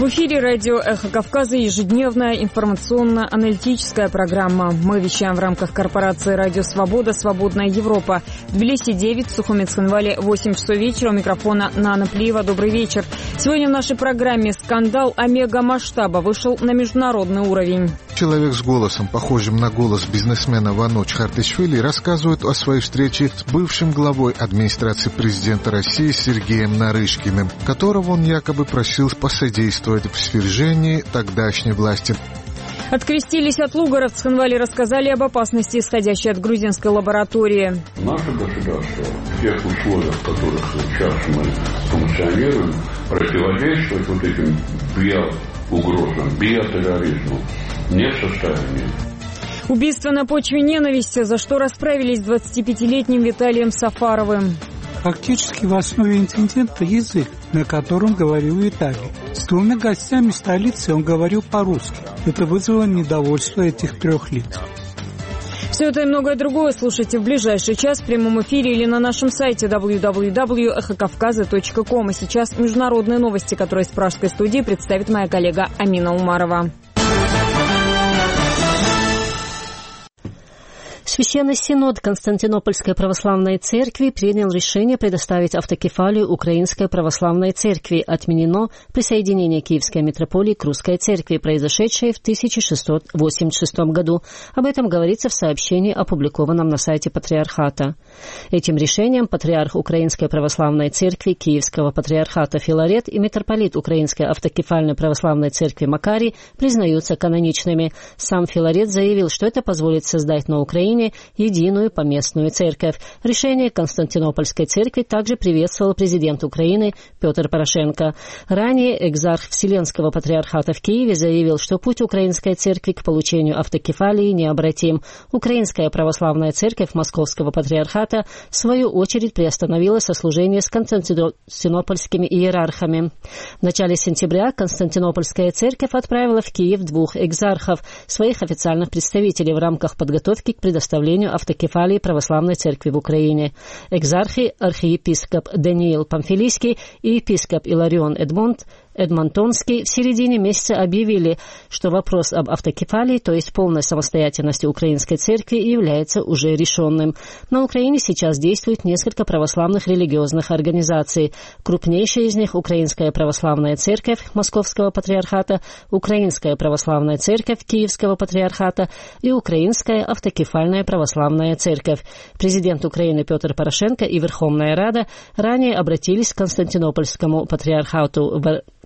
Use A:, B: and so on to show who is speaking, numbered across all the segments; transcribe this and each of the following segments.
A: В эфире радио «Эхо Кавказа» ежедневная информационно-аналитическая программа. Мы вещаем в рамках корпорации «Радио Свобода», «Свободная Европа». В Тбилиси 9, в Сухуми Цхинвале 8 часов вечера. У микрофона Нана Плиева. Добрый вечер. Сегодня в нашей программе скандал омега-масштаба вышел на международный уровень.
B: Человек с голосом, похожим на голос бизнесмена Вано Чхартишвили, рассказывает о своей встрече с бывшим главой администрации президента России Сергеем Нарышкиным, которого он якобы просил посодействовать в свержении тогдашней власти.
A: Открестились от Лугара. В Цхинвале рассказали об опасности, исходящей от грузинской лаборатории.
C: Наше государство в тех условиях, в которых сейчас мы функционируем, противодействовать вот этим биоугрозам, биотерроризму не в состоянии.
A: Убийство на почве ненависти, за что расправились с 25-летним Виталием Сафаровым.
D: Фактически в основе инцидента язык, на котором говорил Виталий. С двумя гостями столицы он говорил по-русски. Это вызвало недовольство этих трех лиц.
A: Все это и многое другое слушайте в ближайший час в прямом эфире или на нашем сайте www.эхокавказа.ком. И сейчас международные новости, которые из пражской студии представит моя коллега Амина Умарова.
E: Священный Синод Константинопольской Православной Церкви принял решение предоставить автокефалию Украинской Православной Церкви. Отменено присоединение Киевской митрополии к Русской Церкви, произошедшее в 1686 году. Об этом говорится в сообщении, опубликованном на сайте Патриархата. Этим решением патриарх Украинской Православной Церкви Киевского Патриархата Филарет и митрополит Украинской Автокефальной Православной Церкви Макарий признаются каноничными. Сам Филарет заявил, что это позволит создать на Украине единую поместную церковь. Решение Константинопольской церкви также приветствовал президент Украины Петр Порошенко. Ранее экзарх Вселенского патриархата в Киеве заявил, что путь украинской церкви к получению автокефалии необратим. Украинская православная церковь Московского патриархата в свою очередь приостановила сослужение с константинопольскими иерархами. В начале сентября Константинопольская церковь отправила в Киев двух экзархов, своих официальных представителей в рамках подготовки к предоставлению автокефалии Православной Церкви в Украине. Экзархи, архиепископ Даниил Памфилийский и епископ Иларион Эдмонтонский в середине месяца объявили, что вопрос об автокефалии, то есть полной самостоятельности Украинской Церкви, является уже решенным. На Украине сейчас действует несколько православных религиозных организаций. Крупнейшая из них – Украинская Православная Церковь Московского Патриархата, Украинская Православная Церковь Киевского Патриархата и Украинская Автокефальная Православная Церковь. Президент Украины Петр Порошенко и Верховная Рада ранее обратились к Константинопольскому патриарху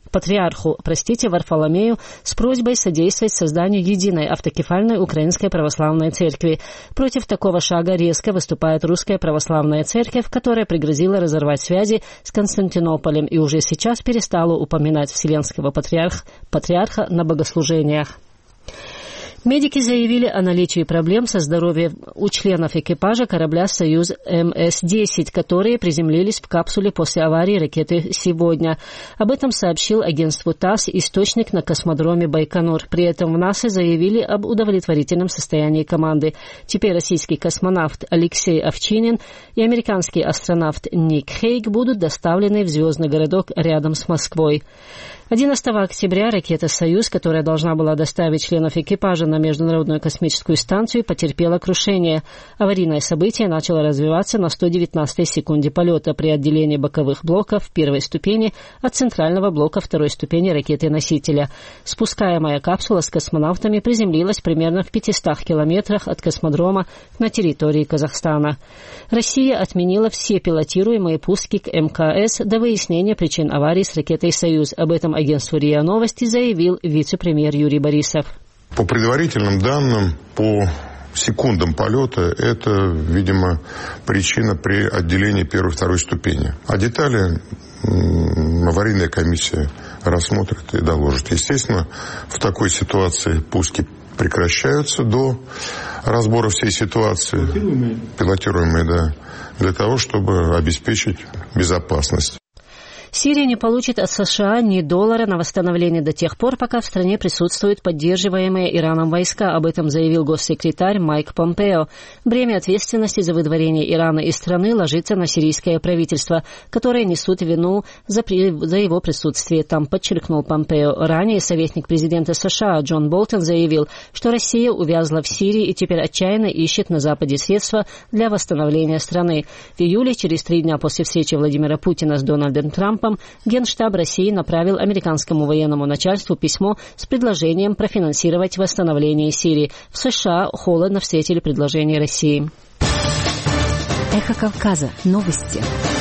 E: Варфоломею с просьбой содействовать созданию единой автокефальной Украинской Православной Церкви. Против такого шага резко выступает Русская Православная Церковь, которая пригрозила разорвать связи с Константинополем и уже сейчас перестала упоминать Вселенского патриарха на богослужениях. Медики заявили о наличии проблем со здоровьем у членов экипажа корабля «Союз МС-10», которые приземлились в капсуле после аварии ракеты сегодня. Об этом сообщил агентству ТАСС источник на космодроме Байконур. При этом в НАСА заявили об удовлетворительном состоянии команды. Теперь российский космонавт Алексей Овчинин и американский астронавт Ник Хейг будут доставлены в звездный городок рядом с Москвой. 11 октября ракета «Союз», которая должна была доставить членов экипажа на Международную космическую станцию, потерпела крушение. Аварийное событие начало развиваться на 119-й секунде полета при отделении боковых блоков первой ступени от центрального блока второй ступени ракеты-носителя. Спускаемая капсула с космонавтами приземлилась примерно в 500 километрах от космодрома на территории Казахстана. Россия отменила все пилотируемые пуски к МКС до выяснения причин аварии с ракетой «Союз». Об этом агентству РИА Новости заявил вице-премьер Юрий Борисов.
F: По предварительным данным, по секундам полета, это, видимо, причина при отделении первой и второй ступени. А детали аварийная комиссия рассмотрит и доложит. Естественно, в такой ситуации пуски прекращаются до разбора всей ситуации. Пилотируемые, да, для того, чтобы обеспечить безопасность.
E: Сирия не получит от США ни доллара на восстановление до тех пор, пока в стране присутствуют поддерживаемые Ираном войска. Об этом заявил госсекретарь Майк Помпео. Бремя ответственности за выдворение Ирана из страны ложится на сирийское правительство, которое несут вину за его присутствие там, подчеркнул Помпео. Ранее советник президента США Джон Болтон заявил, что Россия увязла в Сирии и теперь отчаянно ищет на Западе средства для восстановления страны. В июле, через 3 дня после встречи Владимира Путина с Дональдом Трампом, Генштаб России направил американскому военному начальству письмо с предложением профинансировать восстановление Сирии. В США холодно встретили предложение России.
G: Эхо Кавказа. Новости.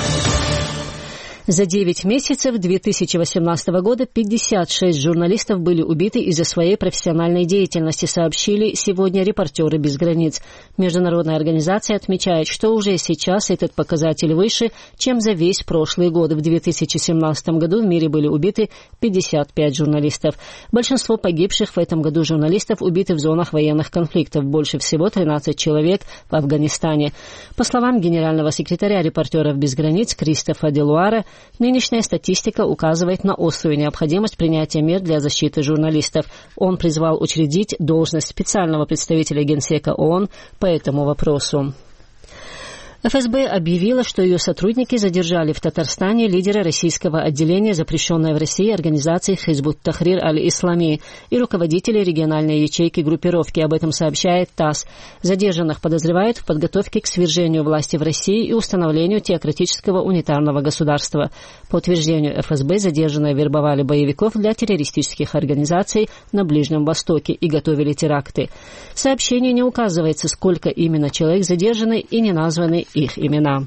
E: За 9 месяцев 2018 года 56 журналистов были убиты из-за своей профессиональной деятельности, сообщили сегодня «Репортеры без границ». Международная организация отмечает, что уже сейчас этот показатель выше, чем за весь прошлый год. В 2017 году в мире были убиты 55 журналистов. Большинство погибших в этом году журналистов убиты в зонах военных конфликтов. Больше всего 13 человек в Афганистане. По словам генерального секретаря «Репортеров без границ» Кристофа Делуара, нынешняя статистика указывает на острую необходимость принятия мер для защиты журналистов. Он призвал учредить должность специального представителя Генсека ООН по этому вопросу. ФСБ объявила, что ее сотрудники задержали в Татарстане лидера российского отделения запрещенной в России организации Хизбут Тахрир аль-Ислами и руководителя региональной ячейки группировки. Об этом сообщает ТАСС. Задержанных подозревают в подготовке к свержению власти в России и установлению теократического унитарного государства. По утверждению ФСБ, задержанные вербовали боевиков для террористических организаций на Ближнем Востоке и готовили теракты. В сообщении не указывается, сколько именно человек задержаны и не названы их имена.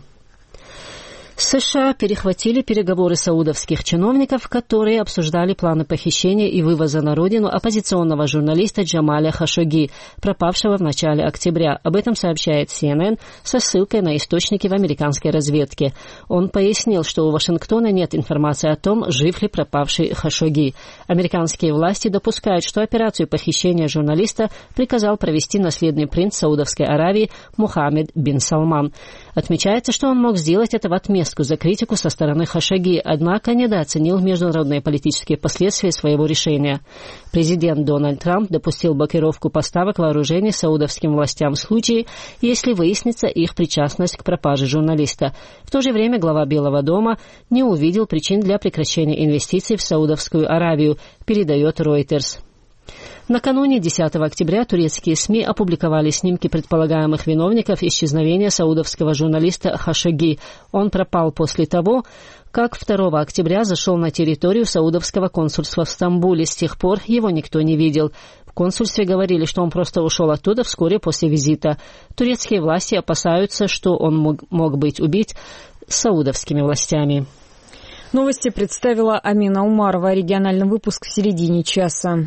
E: США перехватили переговоры саудовских чиновников, которые обсуждали планы похищения и вывоза на родину оппозиционного журналиста Джамаля Хашогги, пропавшего в начале октября. Об этом сообщает CNN со ссылкой на источники в американской разведке. Он пояснил, что у Вашингтона нет информации о том, жив ли пропавший Хашогги. Американские власти допускают, что операцию похищения журналиста приказал провести наследный принц Саудовской Аравии Мухаммед бин Салман. Отмечается, что он мог сделать это в отместку за критику со стороны Хашогги, однако недооценил международные политические последствия своего решения. Президент Дональд Трамп допустил блокировку поставок вооружений саудовским властям в случае, если выяснится их причастность к пропаже журналиста. В то же время глава Белого дома не увидел причин для прекращения инвестиций в Саудовскую Аравию, передает Reuters. Накануне 10 октября турецкие СМИ опубликовали снимки предполагаемых виновников исчезновения саудовского журналиста Хашогги. Он пропал после того, как 2 октября зашел на территорию саудовского консульства в Стамбуле. С тех пор его никто не видел. В консульстве говорили, что он просто ушел оттуда вскоре после визита. Турецкие власти опасаются, что он мог быть убит саудовскими властями.
A: Новости представила Амина Умарова. Региональный выпуск в середине часа.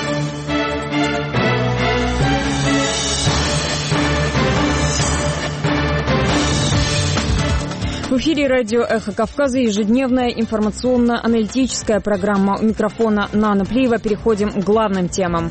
A: В эфире радио «Эхо Кавказа» ежедневная информационно-аналитическая программа. У микрофона Нана Плиева. Переходим к главным темам.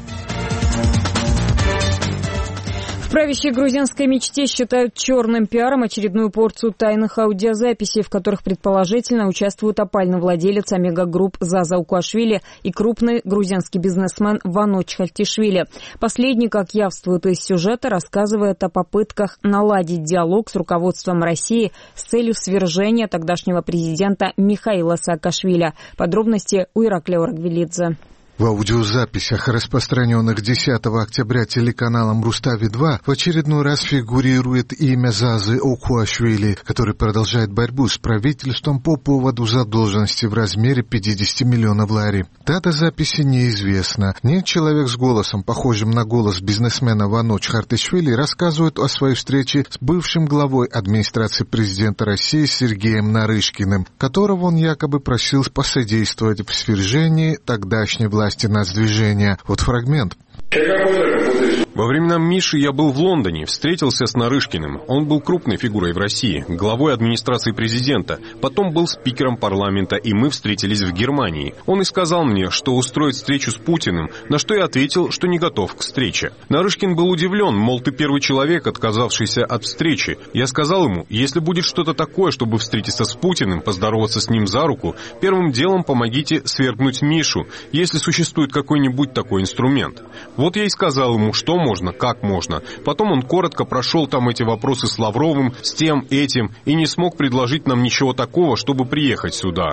A: В правящей грузинской мечте считают черным пиаром очередную порцию тайных аудиозаписей, в которых предположительно участвуют опальный владелец Омега Групп Заза Укуашвили и крупный грузинский бизнесмен Ваноч Хальтишвили. Последний, как явствует из сюжета, рассказывает о попытках наладить диалог с руководством России с целью свержения тогдашнего президента Михаила Саакашвили. Подробности у Ираклия Оргвелидзе.
B: В аудиозаписях, распространенных 10 октября телеканалом Рустави-2, в очередной раз фигурирует имя Зазы Укуашвили, который продолжает борьбу с правительством по поводу задолженности в размере 50 миллионов лари. Дата записи неизвестна. Нет, человек с голосом, похожим на голос бизнесмена Ваноч Хартишвили, рассказывает о своей встрече с бывшим главой администрации президента России Сергеем Нарышкиным, которого он якобы просил посодействовать в свержении тогдашней власти нацдвижения. Вот фрагмент.
H: Человек какой-то Во времена Миши я был в Лондоне, встретился с Нарышкиным. Он был крупной фигурой в России, главой администрации президента. Потом был спикером парламента, и мы встретились в Германии. Он и сказал мне, что устроит встречу с Путиным, на что я ответил, что не готов к встрече. Нарышкин был удивлен, мол, ты первый человек, отказавшийся от встречи. Я сказал ему, если будет что-то такое, чтобы встретиться с Путиным, поздороваться с ним за руку, первым делом помогите свергнуть Мишу, если существует какой-нибудь такой инструмент. Вот я и сказал ему, что можно, как можно. Потом он коротко прошел там эти вопросы с Лавровым, с тем, этим, и не смог предложить нам ничего такого, чтобы приехать сюда.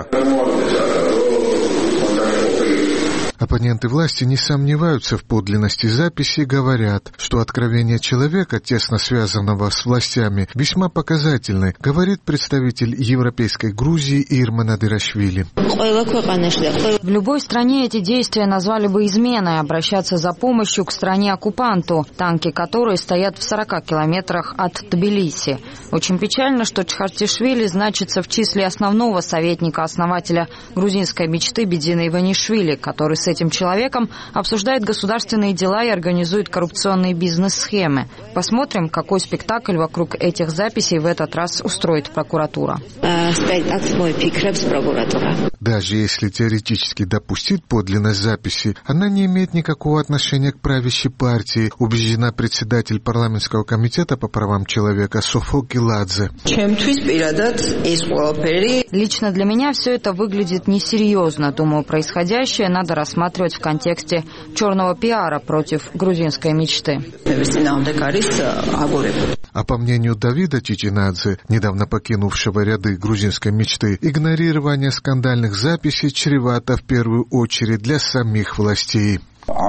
B: Оппоненты власти не сомневаются в подлинности записи и говорят, что откровение человека, тесно связанного с властями, весьма показательны, говорит представитель Европейской Грузии Ирма Надырашвили.
A: В любой стране эти действия назвали бы изменой, обращаться за помощью к стране-оккупанту, танки которой стоят в 40 километрах от Тбилиси. Очень печально, что Чхартишвили значится в числе основного советника-основателя грузинской мечты Бедина Иванишвили, который с этим человеком обсуждает государственные дела и организует коррупционные бизнес-схемы. Посмотрим, какой спектакль вокруг этих записей в этот раз устроит прокуратура.
B: Даже если теоретически допустить подлинность записи, она не имеет никакого отношения к правящей партии, убеждена председатель парламентского комитета по правам человека Софо Гиладзе.
A: Лично для меня все это выглядит несерьезно. Думаю, происходящее надо рассматривать в контексте черного пиара против грузинской мечты.
B: А по мнению Давида Чичинадзе, недавно покинувшего ряды грузинской мечты, игнорирование скандальных записей чревато в первую очередь для самих властей.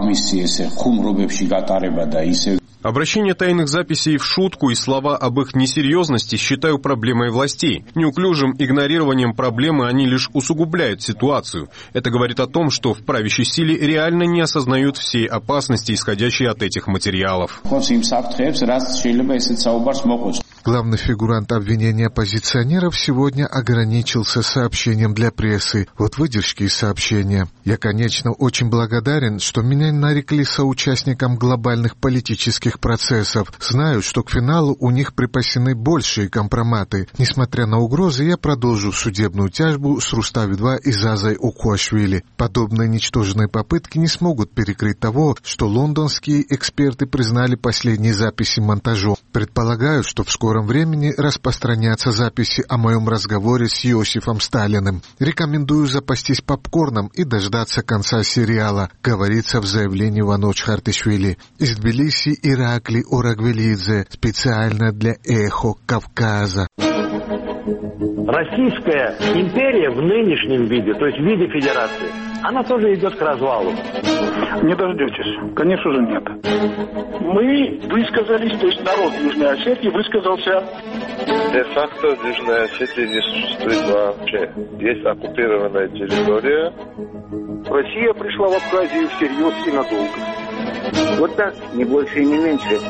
H: Обращение тайных записей в шутку и слова об их несерьезности считаю проблемой властей. Неуклюжим игнорированием проблемы они лишь усугубляют ситуацию. Это говорит о том, что в правящей силе реально не осознают всей опасности, исходящей от этих материалов.
B: Главный фигурант обвинения оппозиционеров сегодня ограничился сообщением для прессы. Вот выдержки из сообщения. «Я, конечно, очень благодарен, что меня нарекли соучастником глобальных политических процессов. Знаю, что к финалу у них припасены большие компроматы. Несмотря на угрозы, я продолжу судебную тяжбу с Рустави-2 и Зазой Укуашвили. Подобные ничтожные попытки не смогут перекрыть того, что лондонские эксперты признали последние записи монтажом. Предполагаю, что в скором времени распространятся записи о моем разговоре с Иосифом Сталиным. Рекомендую запастись попкорном и дождаться конца сериала», говорится в заявлении Вано Чхартишвили. Из Тбилиси Иракли Орагвелидзе специально для «Эхо Кавказа».
I: Российская империя в нынешнем виде, то есть в виде федерации, она тоже идет к развалу.
J: Не дождетесь. Конечно же нет. Мы высказались, то есть народ Южной Осетии высказался.
K: Де-факто в Южной Осетии не существует вообще. Есть оккупированная территория.
J: Россия пришла в Абхазию всерьез и надолго. Вот так, не больше и не меньше.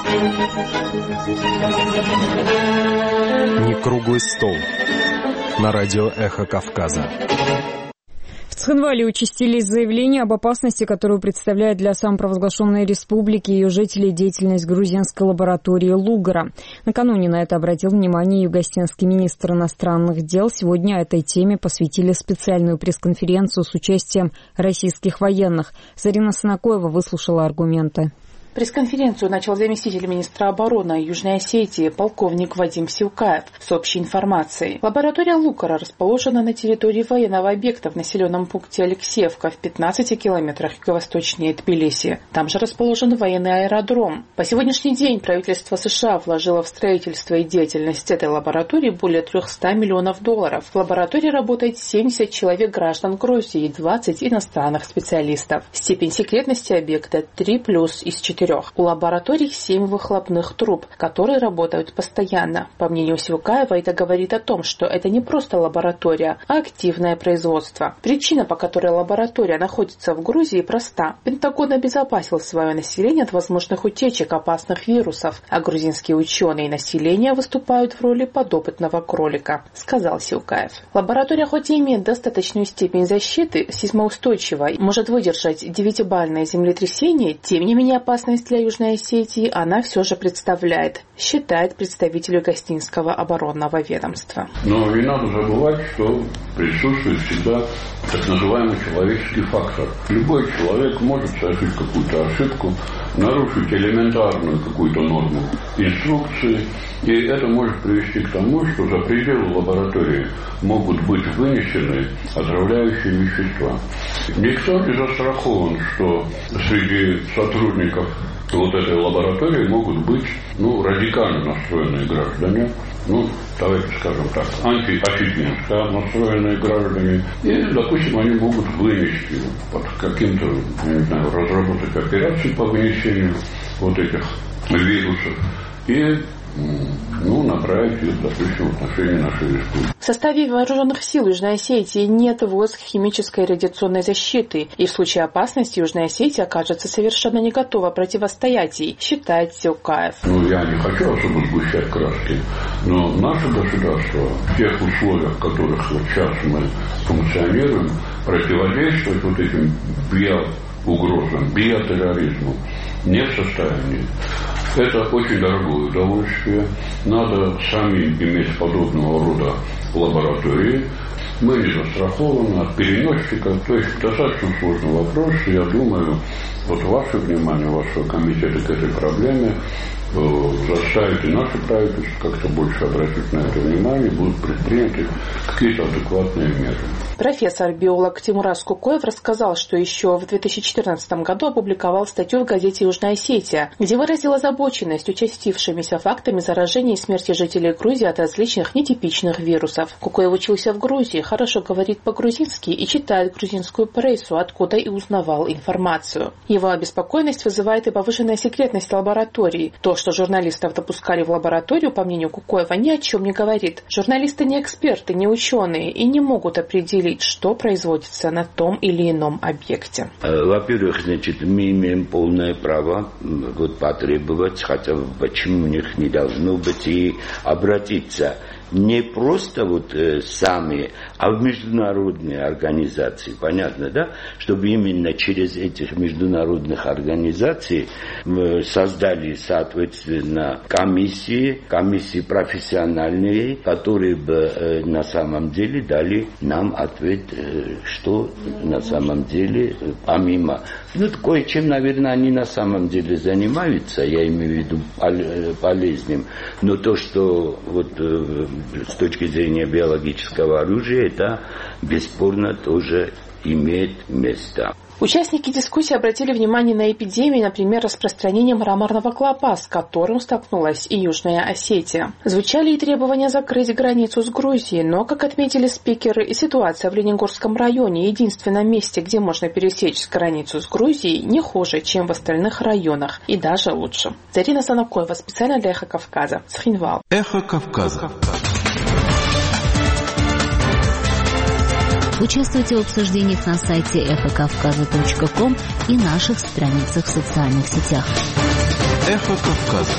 L: Не круглый стол. На радио «Эхо Кавказа».
A: В Цхинвале участились заявления об опасности, которую представляет для самопровозглашенной республики и ее жителей деятельность грузинской лаборатории Лугара. Накануне на это обратил внимание югостинский министр иностранных дел. Сегодня этой теме посвятили специальную пресс-конференцию с участием российских военных. Зарина Санакоева выслушала аргументы.
M: Пресс-конференцию начал заместитель министра обороны Южной Осетии полковник Вадим Силкаев с общей информацией. Лаборатория Лугара расположена на территории военного объекта в населенном пункте Алексеевка в 15 километрах юго-восточнее Тбилиси. Там же расположен военный аэродром. По сегодняшний день правительство США вложило в строительство и деятельность этой лаборатории более $300 миллионов. В лаборатории работает 70 человек граждан Грузии и 20 иностранных специалистов. Степень секретности объекта 3+ из 4. У лабораторий 7 выхлопных труб, которые работают постоянно. По мнению Силкаева, это говорит о том, что это не просто лаборатория, а активное производство. Причина, по которой лаборатория находится в Грузии, проста. Пентагон обезопасил свое население от возможных утечек опасных вирусов, а грузинские ученые и население выступают в роли подопытного кролика, сказал Силкаев. Лаборатория хоть и имеет достаточную степень защиты, сейсмоустойчива, может выдержать 9-бальное землетрясение, тем не менее опасность опасность для Южной Осетии она все же представляет, считает представитель Гостинского оборонного ведомства.
C: Но не надо забывать, что присутствует всегда так называемый человеческий фактор. Любой человек может совершить какую-то ошибку, нарушить элементарную какую-то норму инструкции, и это может привести к тому, что за пределы лаборатории могут быть вынесены отравляющие вещества. Никто не застрахован, что среди сотрудников вот этой лаборатории могут быть радикально настроенные граждане, давайте скажем так, антиосетинско настроенные граждане, и, допустим, они могут вынести под каким-то, разработать операцию по вынесению вот этих вирусов и направить их, допустим, в отношении нашей республики.
M: В составе вооруженных сил Южной Осетии нет войск химической и радиационной защиты, и в случае опасности Южная Осетия окажется совершенно не готова противостоять ей, считает Силкаев.
C: Я не хочу особо сгущать краски, но наше государство в тех условиях, в которых вот сейчас мы функционируем, противодействовать вот этим биоугрозам, биотерроризму не в состоянии. Это очень дорогое удовольствие. Надо самим иметь подобного рода лаборатории. Мы не застрахованы от переносчика. То есть достаточно сложный вопрос. Я думаю, вот ваше внимание, вашего комитета к этой проблеме заставит и наше правительство как-то больше обратить на это внимание, будут предприняты какие-то адекватные меры.
M: Профессор-биолог Тимураз Кукоев рассказал, что еще в 2014 году опубликовал статью в газете «Южная Осетия», где выразил озабоченность участившимися фактами заражения и смерти жителей Грузии от различных нетипичных вирусов. Кукоев учился в Грузии, хорошо говорит по-грузински и читает грузинскую прессу, откуда и узнавал информацию. Его обеспокоенность вызывает и повышенная секретность лаборатории. То, что журналистов допускали в лабораторию, по мнению Кукоева, ни о чем не говорит. Журналисты не эксперты, не ученые и не могут определить, что производится на том или ином объекте.
N: Во-первых, мы имеем полное право потребовать, хотя почему у них не должно быть, и обратиться не просто сами, а в международные организации, понятно, да? Чтобы именно через этих международных организаций создали, соответственно, комиссии профессиональные, которые бы на самом деле дали нам ответ, что на самом деле, помимо... кое-чем, наверное, они на самом деле занимаются, я имею в виду полезным, но то, что с точки зрения биологического оружия, это бесспорно тоже имеет место.
M: Участники дискуссии обратили внимание на эпидемию, например, распространение мраморного клопа, с которым столкнулась и Южная Осетия. Звучали и требования закрыть границу с Грузией, но, как отметили спикеры, и ситуация в Лениногорском районе, единственном месте, где можно пересечь границу с Грузией, не хуже, чем в остальных районах, и даже лучше. Зарина Санакоева, специально для «Эхо Кавказа», Цхинвал.
O: «Эхо Кавказа».
G: Участвуйте в обсуждениях на сайте эхокавказа.ком и наших страницах в социальных сетях.
O: Эхо Кавказа.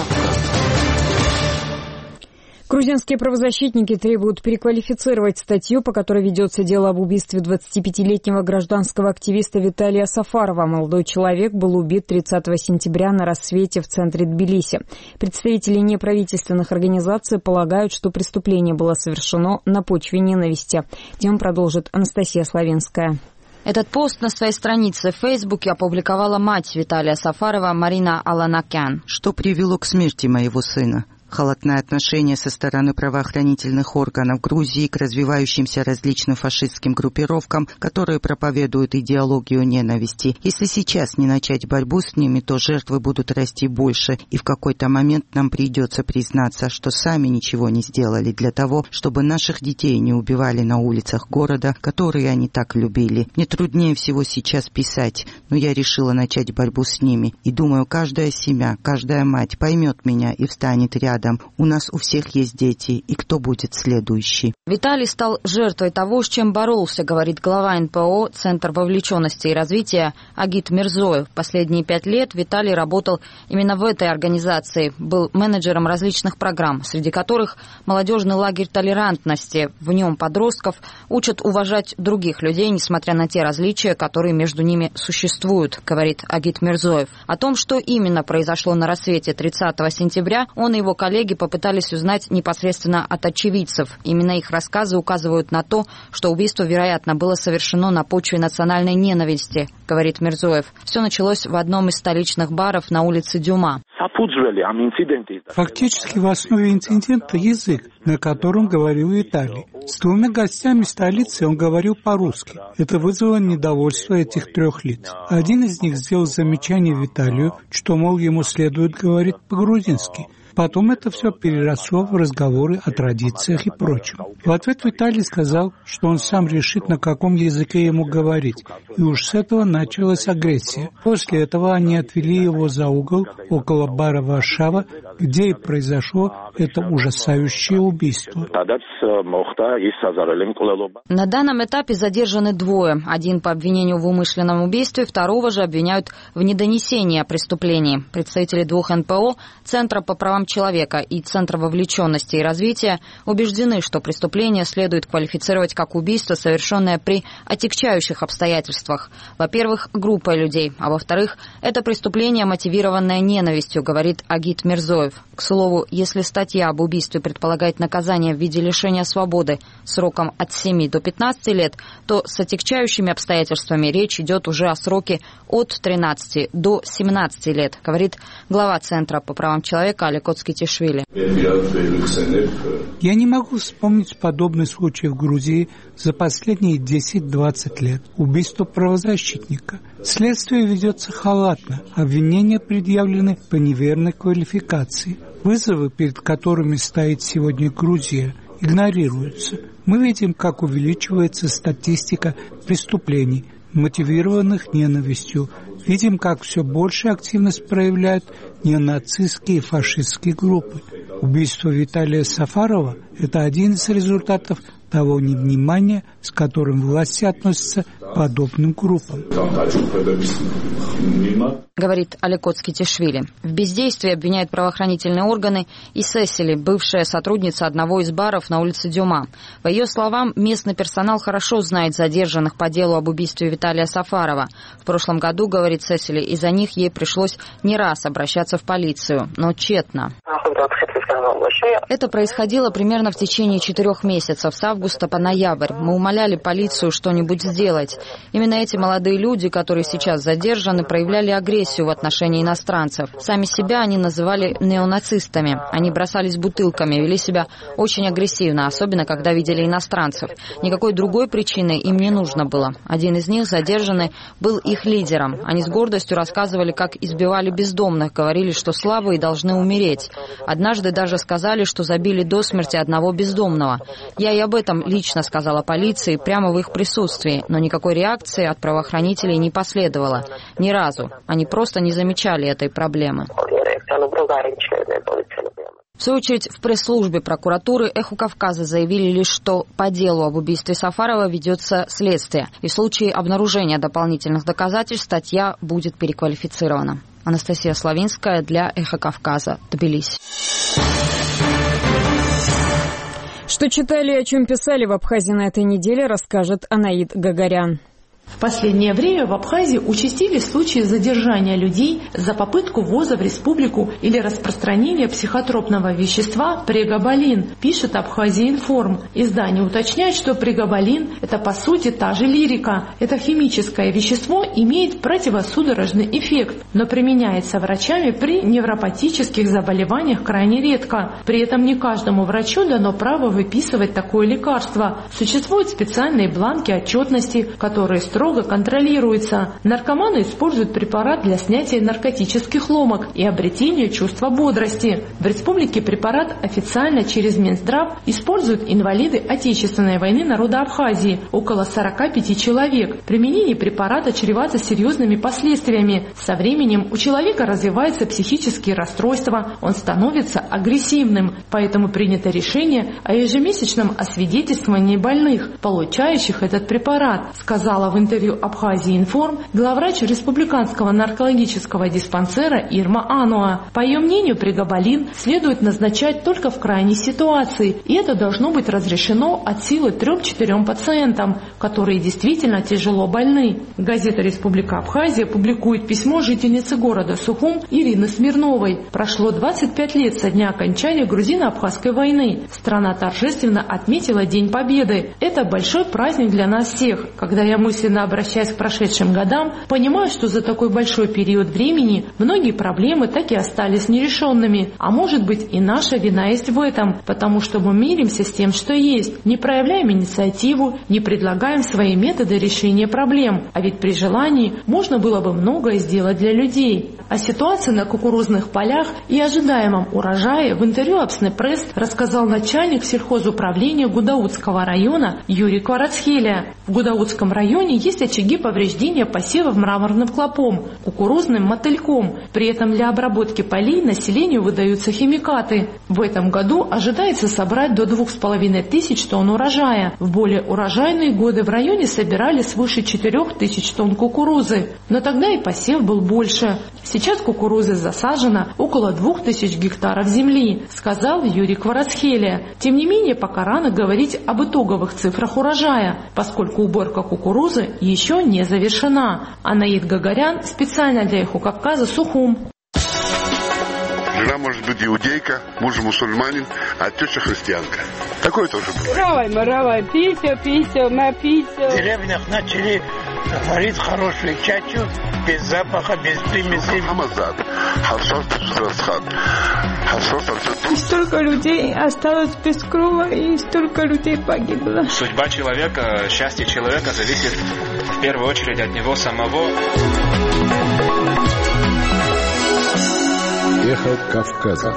A: Грузинские правозащитники требуют переквалифицировать статью, по которой ведется дело об убийстве 25-летнего гражданского активиста Виталия Сафарова. Молодой человек был убит 30 сентября на рассвете в центре Тбилиси. Представители неправительственных организаций полагают, что преступление было совершено на почве ненависти. Тему продолжит Анастасия Славинская.
P: Этот пост на своей странице в Фейсбуке опубликовала мать Виталия Сафарова Марина Аланакян.
Q: Что привело к смерти моего сына? Халатное отношение со стороны правоохранительных органов Грузии к развивающимся различным фашистским группировкам, которые проповедуют идеологию ненависти. Если сейчас не начать борьбу с ними, то жертвы будут расти больше, и в какой-то момент нам придется признаться, что сами ничего не сделали для того, чтобы наших детей не убивали на улицах города, которые они так любили. Мне труднее всего сейчас писать, но я решила начать борьбу с ними, и думаю, каждая семья, каждая мать поймет меня и встанет рядом рядом. У нас у всех есть дети, и кто будет следующий?
P: Виталий стал жертвой того, с чем боролся, говорит глава НПО «Центр вовлеченности и развития» Агит Мирзоев. Последние 5 лет Виталий работал именно в этой организации, был менеджером различных программ, среди которых молодежный лагерь толерантности. В нем подростков учат уважать других людей, несмотря на те различия, которые между ними существуют, говорит Агит Мирзоев. О том, что именно произошло на рассвете 30 сентября, он и его коллеги попытались узнать непосредственно от очевидцев. Именно их рассказы указывают на то, что убийство, вероятно, было совершено на почве национальной ненависти, говорит Мирзоев. Все началось в одном из столичных баров на улице Дюма.
D: Фактически в основе инцидента язык, на котором говорил Виталий. С 2 гостями столицы он говорил по-русски. Это вызвало недовольство этих 3 лиц. Один из них сделал замечание Виталию, что, мол, ему следует говорить по-грузински. Потом это все переросло в разговоры о традициях и прочем. В ответ Виталий сказал, что он сам решит, на каком языке ему говорить. И уж с этого началась агрессия. После этого они отвели его за угол около бара «Варшава», где и произошло это ужасающее убийство.
P: На данном этапе задержаны 2. Один по обвинению в умышленном убийстве, второго же обвиняют в недонесении о преступлении. Представители 2 НПО, Центра по правам человека и Центра вовлеченности и развития, убеждены, что преступление следует квалифицировать как убийство, совершенное при отягчающих обстоятельствах. Во-первых, группой людей, а во-вторых, это преступление, мотивированное ненавистью, говорит Агит Мирзоев. К слову, если статья об убийстве предполагает наказание в виде лишения свободы сроком от 7 до 15 лет, то с отягчающими обстоятельствами речь идет уже о сроке от 13 до 17 лет, говорит глава Центра по правам человека Аликот Скитишвили.
D: Я не могу вспомнить подобный случай в Грузии за последние 10-20 лет. Убийство правозащитника. Следствие ведется халатно. Обвинения предъявлены по неверной квалификации. Вызовы, перед которыми стоит сегодня Грузия, игнорируются. Мы видим, как увеличивается статистика преступлений, мотивированных ненавистью. Видим, как все больше активность проявляют неонацистские и фашистские группы. Убийство Виталия Сафарова – это один из результатов того невнимания, с которым власти относятся к подобным группам.
P: Говорит Аликот Скитишвили. В бездействии обвиняют правоохранительные органы и Сесили, бывшая сотрудница одного из баров на улице Дюма. По ее словам, местный персонал хорошо знает задержанных по делу об убийстве Виталия Сафарова. В прошлом году, говорит Сесили, из-за них ей пришлось не раз обращаться в полицию, но тщетно. Это происходило примерно в течение 4 месяцев, с августа по ноябрь. Мы умоляли полицию что-нибудь сделать. Именно эти молодые люди, которые сейчас задержаны, проявляли агрессию в отношении иностранцев. Сами себя они называли неонацистами. Они бросались бутылками, вели себя очень агрессивно, особенно когда видели иностранцев. Никакой другой причины им не нужно было. Один из них, задержанный, был их лидером. Они с гордостью рассказывали, как избивали бездомных, говорили, что слабые должны умереть. Однажды даже сказали, что забили до смерти одного бездомного. Я и об этом лично сказала полиции прямо в их присутствии, но никакой реакции от правоохранителей не последовало. Ни разу. Они просто не замечали этой проблемы. В свою очередь, в пресс-службе прокуратуры «Эхо Кавказа» заявили лишь, что по делу об убийстве Сафарова ведется следствие, и в случае обнаружения дополнительных доказательств статья будет переквалифицирована. Анастасия Славинская для «Эхо Кавказа», Тбилиси.
A: Что читали и о чем писали в Абхазии на этой неделе, расскажет Анаид Гагарян.
R: В последнее время в Абхазии участились случаи задержания людей за попытку ввоза в республику или распространения психотропного вещества прегабалин, пишет Абхазия-Информ. Издание уточняет, что прегабалин – это по сути та же лирика. Это химическое вещество имеет противосудорожный эффект, но применяется врачами при невропатических заболеваниях крайне редко. При этом не каждому врачу дано право выписывать такое лекарство. Существуют специальные бланки отчетности, которые строят строго контролируется. Наркоманы используют препарат для снятия наркотических ломок и обретения чувства бодрости. В республике препарат официально через Минздрав используют инвалиды Отечественной войны народа Абхазии, около 45 человек. Применение препарата чревато серьезными последствиями. Со временем у человека развиваются психические расстройства, он становится агрессивным, поэтому принято решение о ежемесячном освидетельствовании больных, получающих этот препарат, сказала в интервью Абхазии Информ главврач республиканского наркологического диспансера Ирма Ануа. По ее мнению, прегабалин следует назначать только в крайней ситуации, и это должно быть разрешено от силы 3-4 пациентам, которые действительно тяжело больны. Газета «Республика Абхазия» публикует письмо жительницы города Сухум Ирины Смирновой. Прошло 25 лет со дня окончания грузино-абхазской войны. Страна торжественно отметила День Победы. Это большой праздник для нас всех. Когда я мысленно обращаюсь к прошедшим годам, понимаю, что за такой большой период времени многие проблемы так и остались нерешенными. А может быть, и наша вина есть в этом, потому что мы миримся с тем, что есть, не проявляем инициативу, не предлагаем свои методы решения проблем. А ведь при желании можно было бы многое сделать для людей. О ситуации на кукурузных полях и ожидаемом урожае в интервью Абснепресс рассказал начальник сельхозуправления Гудаутского района Юрий Кварацхелия. В Гудаутском районе есть очаги повреждения посевов мраморным клопом, кукурузным мотыльком. При этом для обработки полей населению выдаются химикаты. В этом году ожидается собрать до 2500 тонн урожая. В более урожайные годы в районе собирали свыше 4000 тонн кукурузы. Но тогда и посев был больше. Сейчас кукурузы засажено около 2000 гектаров земли, сказал Юрий Кварацхелия. Тем не менее, пока рано говорить об итоговых цифрах урожая, поскольку уборка кукурузы еще не завершена. Анаид Гагарян специально для Эхо Кавказа, Сухум.
S: Жена может быть иудейка, муж мусульманин, а теща христианка. Такое тоже бывает.
J: В деревнях начали варить хорошую чачу, без запаха, без примесей.
T: И столько людей осталось без крова, и столько людей погибло.
U: Судьба человека, счастье человека зависит в первую очередь от него самого.
L: Эхо Кавказа.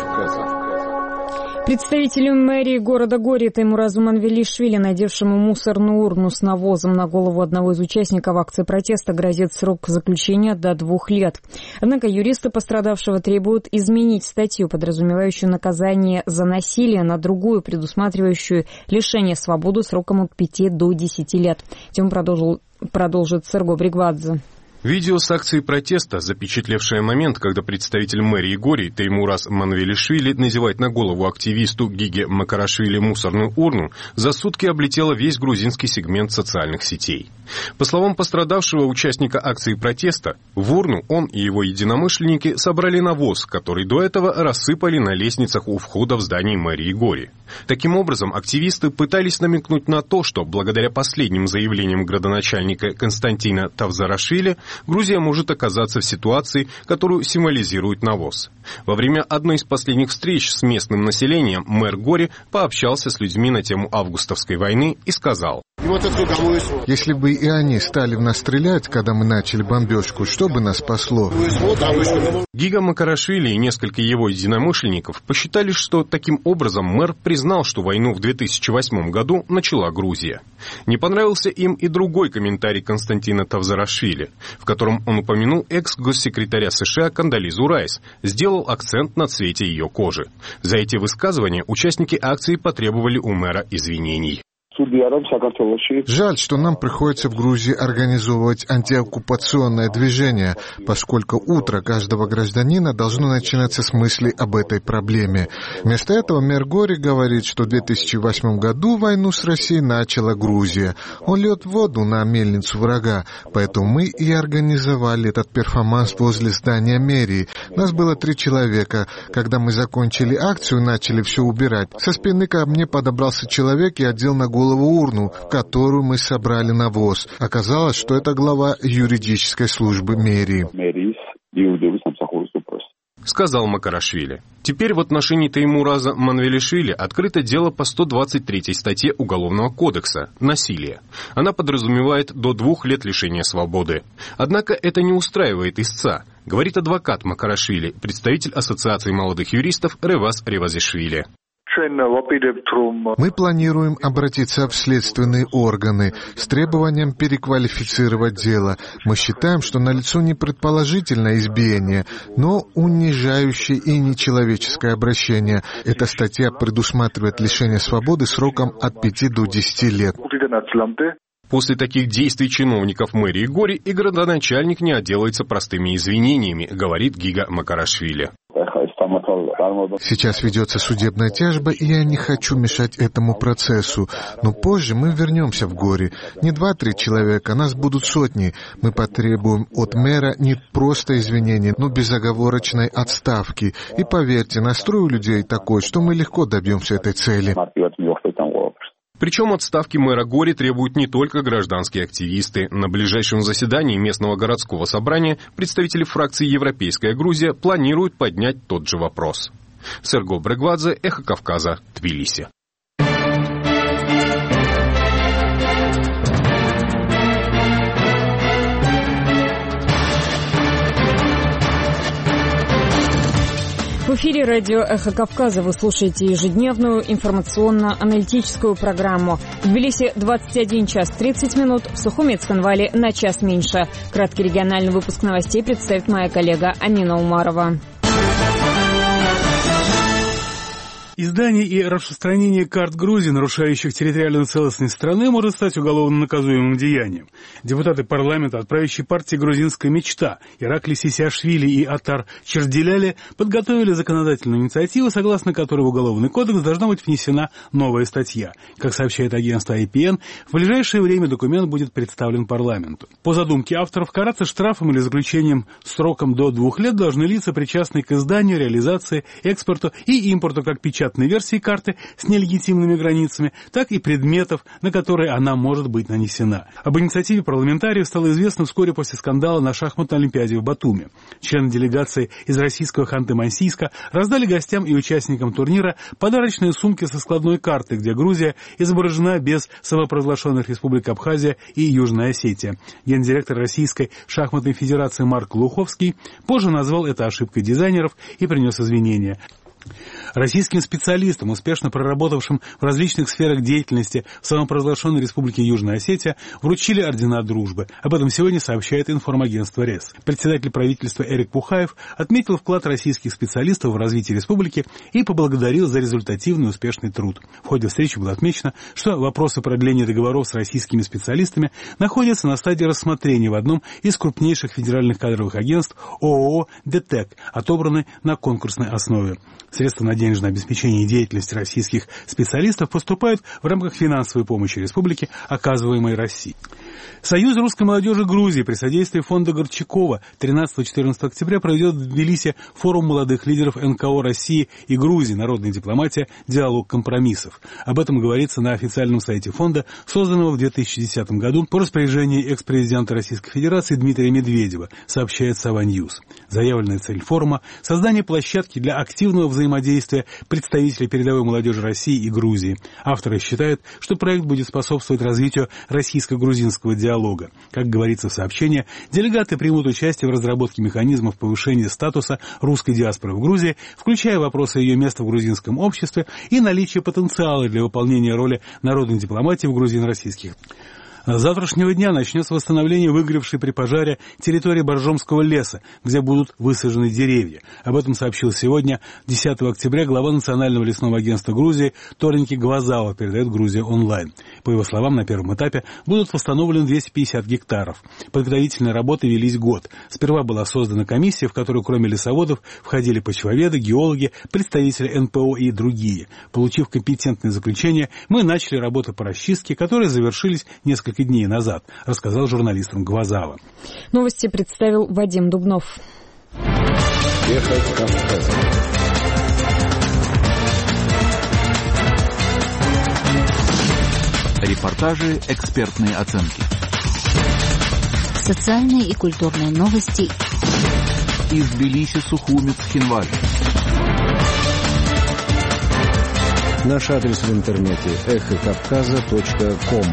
A: Представителю мэрии города Гори Теймуразу Манвелишвили, надевшему мусорную урну с навозом на голову одного из участников акции протеста, грозит срок заключения до 2 лет. Однако юристы пострадавшего требуют изменить статью, подразумевающую наказание за насилие, на другую, предусматривающую лишение свободы сроком от 5 до 10 лет. Тему продолжит Серго Бригвадзе.
H: Видео с акции протеста, запечатлевшее момент, когда представитель мэрии Гори Теймураз Манвелишвили надевает на голову активисту Гиге Макарашвили мусорную урну, за сутки облетело весь грузинский сегмент социальных сетей. По словам пострадавшего участника акции протеста, в урну он и его единомышленники собрали навоз, который до этого рассыпали на лестницах у входа в здание мэрии Гори. Таким образом, активисты пытались намекнуть на то, что благодаря последним заявлениям градоначальника Константина Тавзарашвили Грузия может оказаться в ситуации, которую символизирует навоз. Во время одной из последних встреч с местным населением мэр Гори пообщался с людьми на тему августовской войны и сказал:
B: «Если бы и они стали в нас стрелять, когда мы начали бомбежку, что бы нас спасло?»
H: Гига Макарашвили и несколько его единомышленников посчитали, что таким образом мэр признал, что войну в 2008 году начала Грузия. Не понравился им и другой комментарий Константина Тавзарашвили, в котором он упомянул экс-госсекретаря США Кондолизу Райс, сделал акцент на цвете ее кожи. За эти высказывания участники акции потребовали у мэра извинений.
B: Жаль, что нам приходится в Грузии организовывать антиоккупационное движение, поскольку утро каждого гражданина должно начинаться с мысли об этой проблеме. Вместо этого мэр Гори говорит, что в 2008 году войну с Россией начала Грузия. Он льет воду на мельницу врага, поэтому мы и организовали этот перформанс возле здания мэрии. Нас было 3 человека. Когда мы закончили акцию и начали все убирать, со спины ко мне подобрался человек и одел на голову урну, в которую мы собрали навоз. Оказалось, что это глава юридической службы мэрии.
H: сказал Макарашвили. Теперь в отношении Теймураза Манвелишвили открыто дело по 123 статье Уголовного кодекса «Насилие». Она подразумевает до 2 лет лишения свободы. Однако это не устраивает истца, говорит адвокат Макарашвили, представитель Ассоциации молодых юристов Реваз Ревазишвили.
B: Мы планируем обратиться в следственные органы с требованием переквалифицировать дело. Мы считаем, что налицо не предположительное избиение, но унижающее и нечеловеческое обращение. Эта статья предусматривает лишение свободы сроком от 5 до 10 лет.
H: После таких действий чиновников мэрии Гори и градоначальник не отделается простыми извинениями, говорит Гига Макарашвили.
B: Сейчас ведется судебная тяжба, и я не хочу мешать этому процессу. Но позже мы вернемся в Гори. Не 2-3 человека, нас будут сотни. Мы потребуем от мэра не просто извинений, но безоговорочной отставки. И поверьте, настрой у людей такой, что мы легко добьемся этой цели.
H: Причем отставки мэра Гори требуют не только гражданские активисты. На ближайшем заседании местного городского собрания представители фракции «Европейская Грузия» планируют поднять тот же вопрос. Серго Брегвадзе, Эхо Кавказа, Тбилиси.
A: В эфире радио «Эхо Кавказа» вы слушаете ежедневную информационно-аналитическую программу. В Тбилиси 21 час 30 минут, в Сухуми и Цхинвале на час меньше. Краткий региональный выпуск новостей представит моя коллега Амина Умарова.
F: Издание и распространение карт Грузии, нарушающих территориальную целостность страны, может стать уголовно наказуемым деянием. Депутаты парламента от правящей партии «Грузинская мечта» Иракли Сисиашвили и Атар Чердиляли подготовили законодательную инициативу, согласно которой в Уголовный кодекс должна быть внесена новая статья. Как сообщает агентство IPN, в ближайшее время документ будет представлен парламенту. По задумке авторов, караться штрафом или заключением сроком до 2 лет должны лица, причастные к изданию, реализации, экспорту и импорту как печатной версии карты с нелегитимными границами, так и предметов, на которые она может быть нанесена. Об инициативе парламентариев стало известно вскоре после скандала на шахматной олимпиаде в Батуми. Члены делегации из российского Ханты-Мансийска раздали гостям и участникам турнира подарочные сумки со складной картой, где Грузия изображена без самопровозглашенных республик Абхазия и Южная Осетия. Гендиректор Российской шахматной федерации Марк Луховский позже назвал это ошибкой дизайнеров и принес извинения. Российским специалистам, успешно проработавшим в различных сферах деятельности в самопровозглашенной республике Южная Осетия, вручили ордена дружбы. Об этом сегодня сообщает информагентство РЕС. Председатель правительства Эрик Пухаев отметил вклад российских специалистов в развитие республики и поблагодарил за результативный и успешный труд. В ходе встречи было отмечено, что вопросы продления договоров с российскими специалистами находятся на стадии рассмотрения в одном из крупнейших федеральных кадровых агентств ООО «ДТЭК», отобраны на конкурсной основе. Средства на денежное обеспечение деятельности российских специалистов поступают в рамках финансовой помощи республике, оказываемой России. Союз русской молодежи Грузии при содействии фонда Горчакова 13-14 октября проведет в Тбилиси форум молодых лидеров НКО России и Грузии «Народная дипломатия. Диалог компромиссов». Об этом говорится на официальном сайте фонда, созданного в 2010 году по распоряжению экс-президента Российской Федерации Дмитрия Медведева, сообщает Сава Ньюс. Заявленная цель форума – создание площадки для активного взаимодействия представителей передовой молодежи России и Грузии. Авторы считают, что проект будет способствовать развитию российско-грузинского диалога. Как говорится в сообщении, делегаты примут участие в разработке механизмов повышения статуса русской диаспоры в Грузии, включая вопросы ее места в грузинском обществе и наличие потенциала для выполнения роли народной дипломатии в грузино-российских. С завтрашнего дня начнется восстановление выгоревшей при пожаре территории Боржомского леса, где будут высажены деревья. Об этом сообщил сегодня, 10 октября, глава Национального лесного агентства Грузии Торинки Гвазава, передает Грузия онлайн. По его словам, на первом этапе будут восстановлены 250 гектаров. Подготовительные работы велись год. Сперва была создана комиссия, в которую кроме лесоводов входили почвоведы, геологи, представители НПО и другие. Получив компетентное заключение, мы начали работы по расчистке, которые завершились несколько дней назад, рассказал журналистам Гвазава.
A: Новости представил Вадим Дубнов.
O: Репортажи, экспертные оценки.
G: Социальные и культурные новости.
O: и Тбилиси, Сухуми, Цхинвали.
L: Наш адрес в интернете эхокавказа.ком.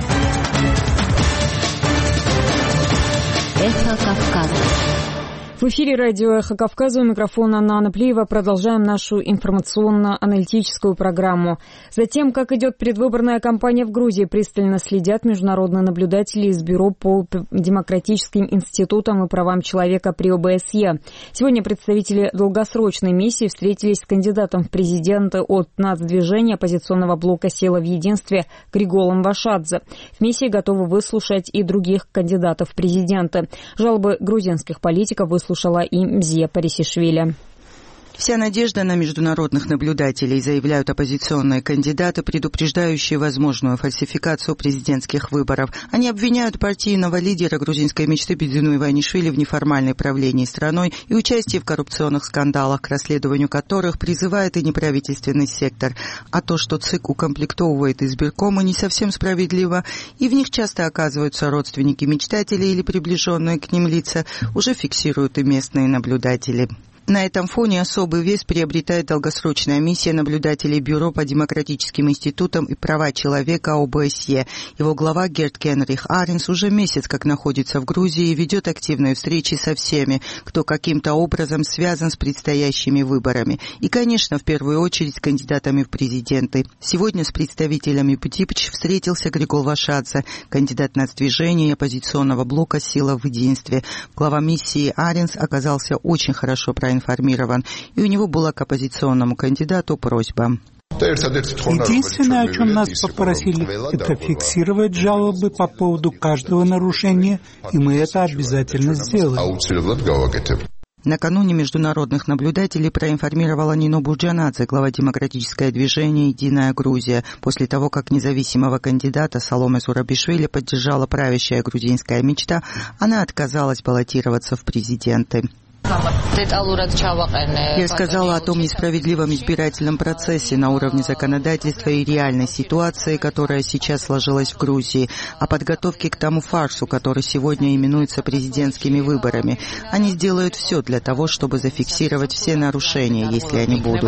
G: Эхо Кавказа.
A: В эфире радио «Эхо Кавказа», у микрофона Анна Плиева. Продолжаем нашу информационно-аналитическую программу. Затем, как идет предвыборная кампания в Грузии, пристально следят международные наблюдатели из Бюро по демократическим институтам и правам человека при ОБСЕ. Сегодня представители долгосрочной миссии встретились с кандидатом в президенты от нацдвижения оппозиционного блока «Сила в единстве» Григолом Вашадзе. В миссии готовы выслушать и других кандидатов в президенты. Жалобы грузинских политиков выслушала и Мзия Парисишвили.
Q: Вся надежда на международных наблюдателей, заявляют оппозиционные кандидаты, предупреждающие возможную фальсификацию президентских выборов. Они обвиняют партийного лидера грузинской мечты Бедзину Иванишвили в неформальной правлении страной и участии в коррупционных скандалах, к расследованию которых призывает и неправительственный сектор. А то, что ЦИК укомплектовывает избиркомы, не совсем справедливо, и в них часто оказываются родственники мечтателей или приближенные к ним лица, уже фиксируют и местные наблюдатели. На этом фоне особый вес приобретает долгосрочная миссия наблюдателей Бюро по демократическим институтам и права человека ОБСЕ. Его глава Герт Генрих Аренс уже месяц как находится в Грузии и ведет активные встречи со всеми, кто каким-то образом связан с предстоящими выборами. И, конечно, в первую очередь с кандидатами в президенты. Сегодня с представителями ПТИПЧ встретился Григол Вашадзе, кандидат нацдвижения и оппозиционного блока «Сила в единстве». Глава миссии Аренс оказался очень хорошо проинформирован, и у него была к оппозиционному кандидату просьба.
D: Единственное, о чем нас попросили, это фиксировать жалобы по поводу каждого нарушения, и мы это обязательно сделаем.
Q: Накануне международных наблюдателей проинформировала Нино Бурджанадзе, глава демократическое движение «Единая Грузия», после того, как независимого кандидата Саломе Зурабишвили поддержала правящая грузинская мечта, она отказалась баллотироваться в президенты. Я сказала о том несправедливом избирательном процессе на уровне законодательства и реальной ситуации, которая сейчас сложилась в Грузии, о подготовке к тому фарсу, который сегодня именуется президентскими выборами. Они сделают все для того, чтобы зафиксировать все нарушения, если они будут.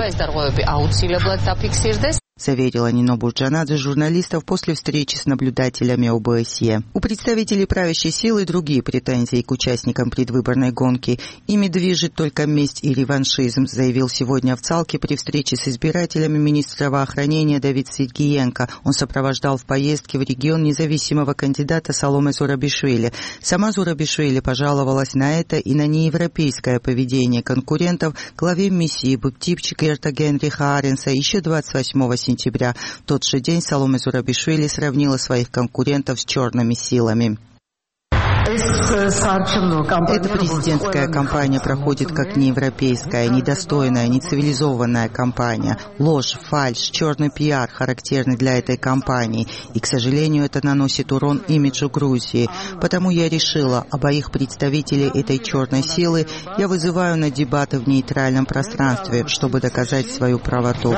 Q: Заверила Нино Бурджанадзе журналистов после встречи с наблюдателями ОБСЕ. У представителей правящей силы другие претензии к участникам предвыборной гонки. Ими движет только месть и реваншизм, заявил сегодня в Цалке при встрече с избирателями министр здравоохранения Давид Сергиенко. Он сопровождал в поездке в регион независимого кандидата Саломе Зурабишвили. Сама Зурабишвили пожаловалась на это и на неевропейское поведение конкурентов главе миссии ПТИПЧ Герта Генриха Аренса еще 28 сентября. В тот же день Саломе Зурабишвили сравнила своих конкурентов с черными силами. Эта президентская кампания проходит как неевропейская, недостойная, нецивилизованная кампания. Ложь, фальшь, черный пиар характерны для этой кампании. И, к сожалению, это наносит урон имиджу Грузии. Потому я решила, обоих представителей этой черной силы я вызываю на дебаты в нейтральном пространстве, чтобы доказать свою правоту.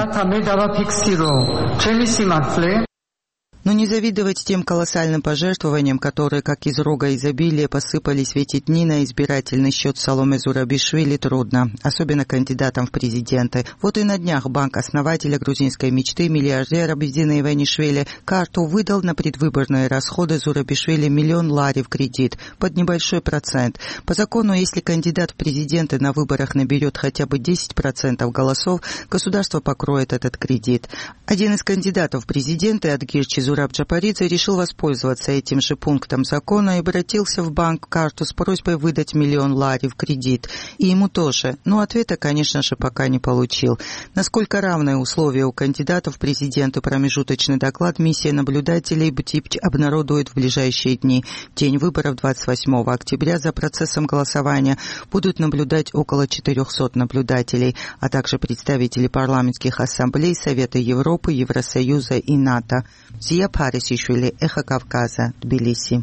Q: Но не завидовать тем колоссальным пожертвованиям, которые, как из рога изобилия, посыпались в эти дни на избирательный счет Саломе Зурабишвили, трудно, особенно кандидатам в президенты. Вот и на днях банк основателя грузинской мечты, миллиардера Бедзина Иванишвили, карту выдал на предвыборные расходы Зурабишвили $1 000 000 в кредит, под небольшой процент. По закону, если кандидат в президенты на выборах наберет хотя бы 10% голосов, государство покроет этот кредит. Один из кандидатов в президенты, Адгирчи Зураб Джапаридзе, решил воспользоваться этим же пунктом закона и обратился в банк карту с просьбой выдать $1 000 000 в кредит. И ему тоже. Но ответа, конечно же, пока не получил. Насколько равные условия у кандидатов в президенты, промежуточный доклад миссия наблюдателей ПТИПЧ обнародует в ближайшие дни. В день выборов 28 октября за процессом голосования будут наблюдать около 400 наблюдателей, а также представители парламентских ассамблей, Совета Европы, Евросоюза и НАТО. Мзия Парисишвили, Эхо Кавказа, Тбилиси.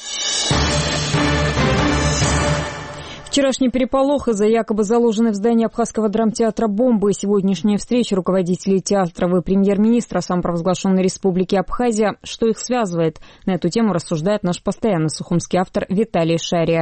A: Вчерашний переполох из-за якобы заложенной в здании Абхазского драмтеатра бомбы и сегодняшняя встреча руководителей театров и премьер-министра самопровозглашенной республики Абхазия. Что их связывает? На эту тему рассуждает наш постоянный сухумский автор Виталий Шария.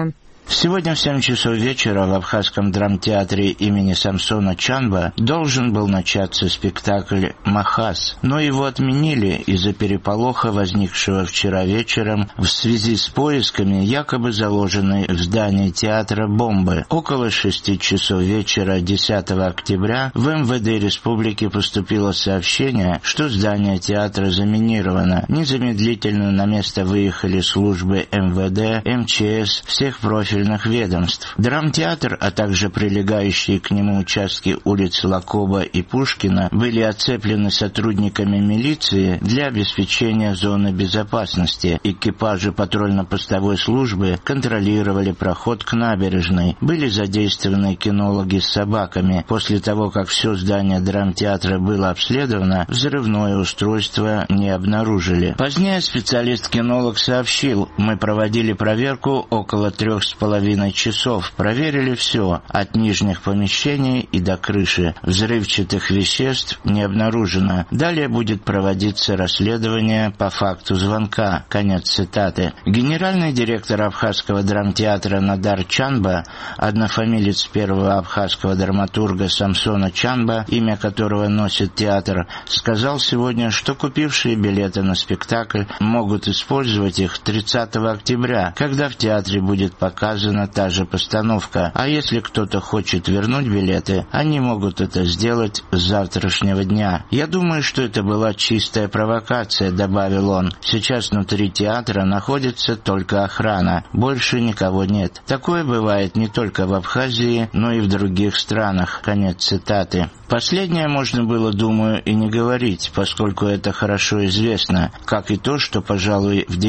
E: Сегодня в 7 часов вечера в Абхазском драмтеатре имени Самсона Чанба должен был начаться спектакль «Махас», но его отменили из-за переполоха, возникшего вчера вечером в связи с поисками якобы заложенной в здании театра бомбы. Около 6 часов вечера 10 октября в МВД Республики поступило сообщение, что здание театра заминировано. Незамедлительно на место выехали службы МВД, МЧС, всех профильных ведомств. Драмтеатр, а также прилегающие к нему участки улиц Лакоба и Пушкина были оцеплены сотрудниками милиции для обеспечения зоны безопасности. Экипажи патрульно-постовой службы контролировали проход к набережной. Были задействованы кинологи с собаками. После того, как все здание драмтеатра было обследовано, взрывное устройство не обнаружили. Позднее специалист-кинолог сообщил: «Мы проводили проверку около 3,5 часов. Проверили все, от нижних помещений и до крыши. Взрывчатых веществ не обнаружено. Далее будет проводиться расследование по факту звонка». Конец цитаты. Генеральный директор Абхазского драмтеатра Надар Чанба, однофамилец первого абхазского драматурга Самсона Чанба, имя которого носит театр, сказал сегодня, что купившие билеты на спектакль могут использовать их 30 октября, когда в театре будет показана та же постановка, а если кто-то хочет вернуть билеты, они могут это сделать с завтрашнего дня. «Я думаю, что это была чистая провокация», — добавил он. «Сейчас внутри театра находится только охрана, больше никого нет. Такое бывает не только в Абхазии, но и в других странах». Конец цитаты. Последнее можно было, думаю, и не говорить, поскольку это хорошо известно, как и то, что, пожалуй, в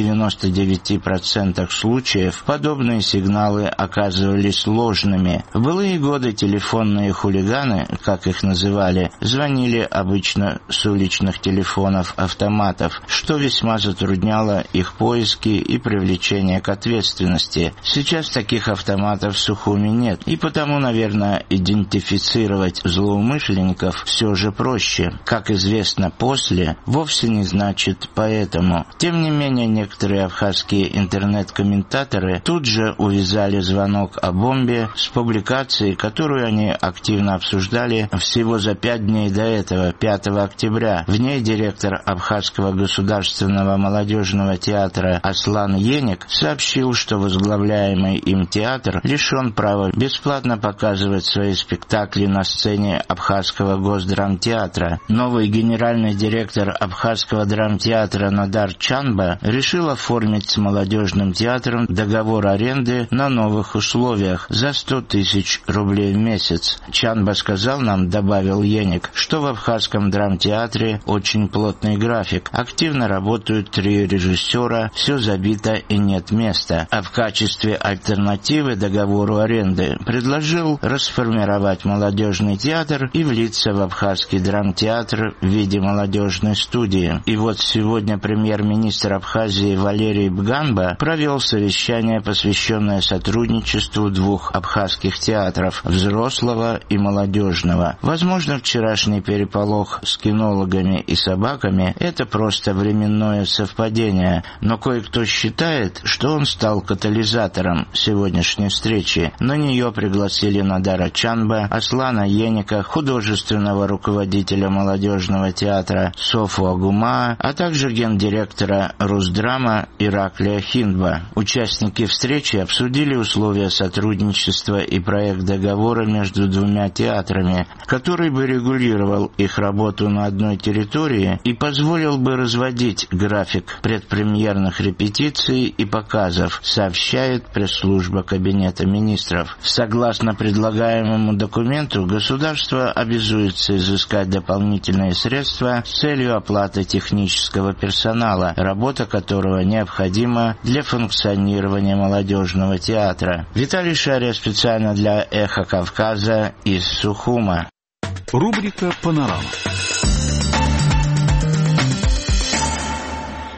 E: 99% случаев подобные сигналы оказывались ложными. В былые годы телефонные хулиганы, как их называли, звонили обычно с уличных телефонов-автоматов, что весьма затрудняло их поиски и привлечение к ответственности. Сейчас таких автоматов в Сухуми нет, и потому, наверное, идентифицировать злоумышленников все же проще. Как известно, после вовсе не значит поэтому. Тем не менее, некоторые абхазские интернет-комментаторы тут же увязали звонок о бомбе с публикацией, которую они активно обсуждали всего за 5 дней до этого, 5 октября. В ней директор Абхазского государственного молодежного театра Аслан Еник сообщил, что возглавляемый им театр лишен права бесплатно показывать свои спектакли на сцене Абхазского госдрамтеатра. Новый генеральный директор Абхазского драмтеатра Надар Чанба решил оформить с молодежным театром договор аренды на новых условиях за 100 тысяч рублей в месяц. Чанба сказал нам, добавил Еник, что в Абхазском драмтеатре очень плотный график. Активно работают 3 режиссера, все забито и нет места. А в качестве альтернативы договору аренды предложил расформировать молодежный театр и влиться в Абхазский драмтеатр в виде молодежной студии. И вот сегодня премьер-министр Абхазии Валерий Бганба провел совещание, посвященное сотрудничеству 2 абхазских театров – взрослого и молодежного. Возможно, вчерашний переполох с кинологами и собаками – это просто временное совпадение, но кое-кто считает, что он стал катализатором сегодняшней встречи. На нее пригласили Надара Чанба, Аслана Еника, художественного руководителя молодежного театра Софу Агума, а также гендиректора Русдрама Ираклия Хиндба. Участники встречи обсудили условия сотрудничества и проект договора между 2 театрами, который бы регулировал их работу на одной территории и позволил бы разводить график предпремьерных репетиций и показов, сообщает пресс-служба Кабинета министров. Согласно предлагаемому документу, государство обязуется изыскать дополнительные средства с целью оплаты технического персонала, работа которого необходима для функционирования молодежного театра. Виталий Шария специально для «Эхо Кавказа» из Сухума.
O: Рубрика «Панорама».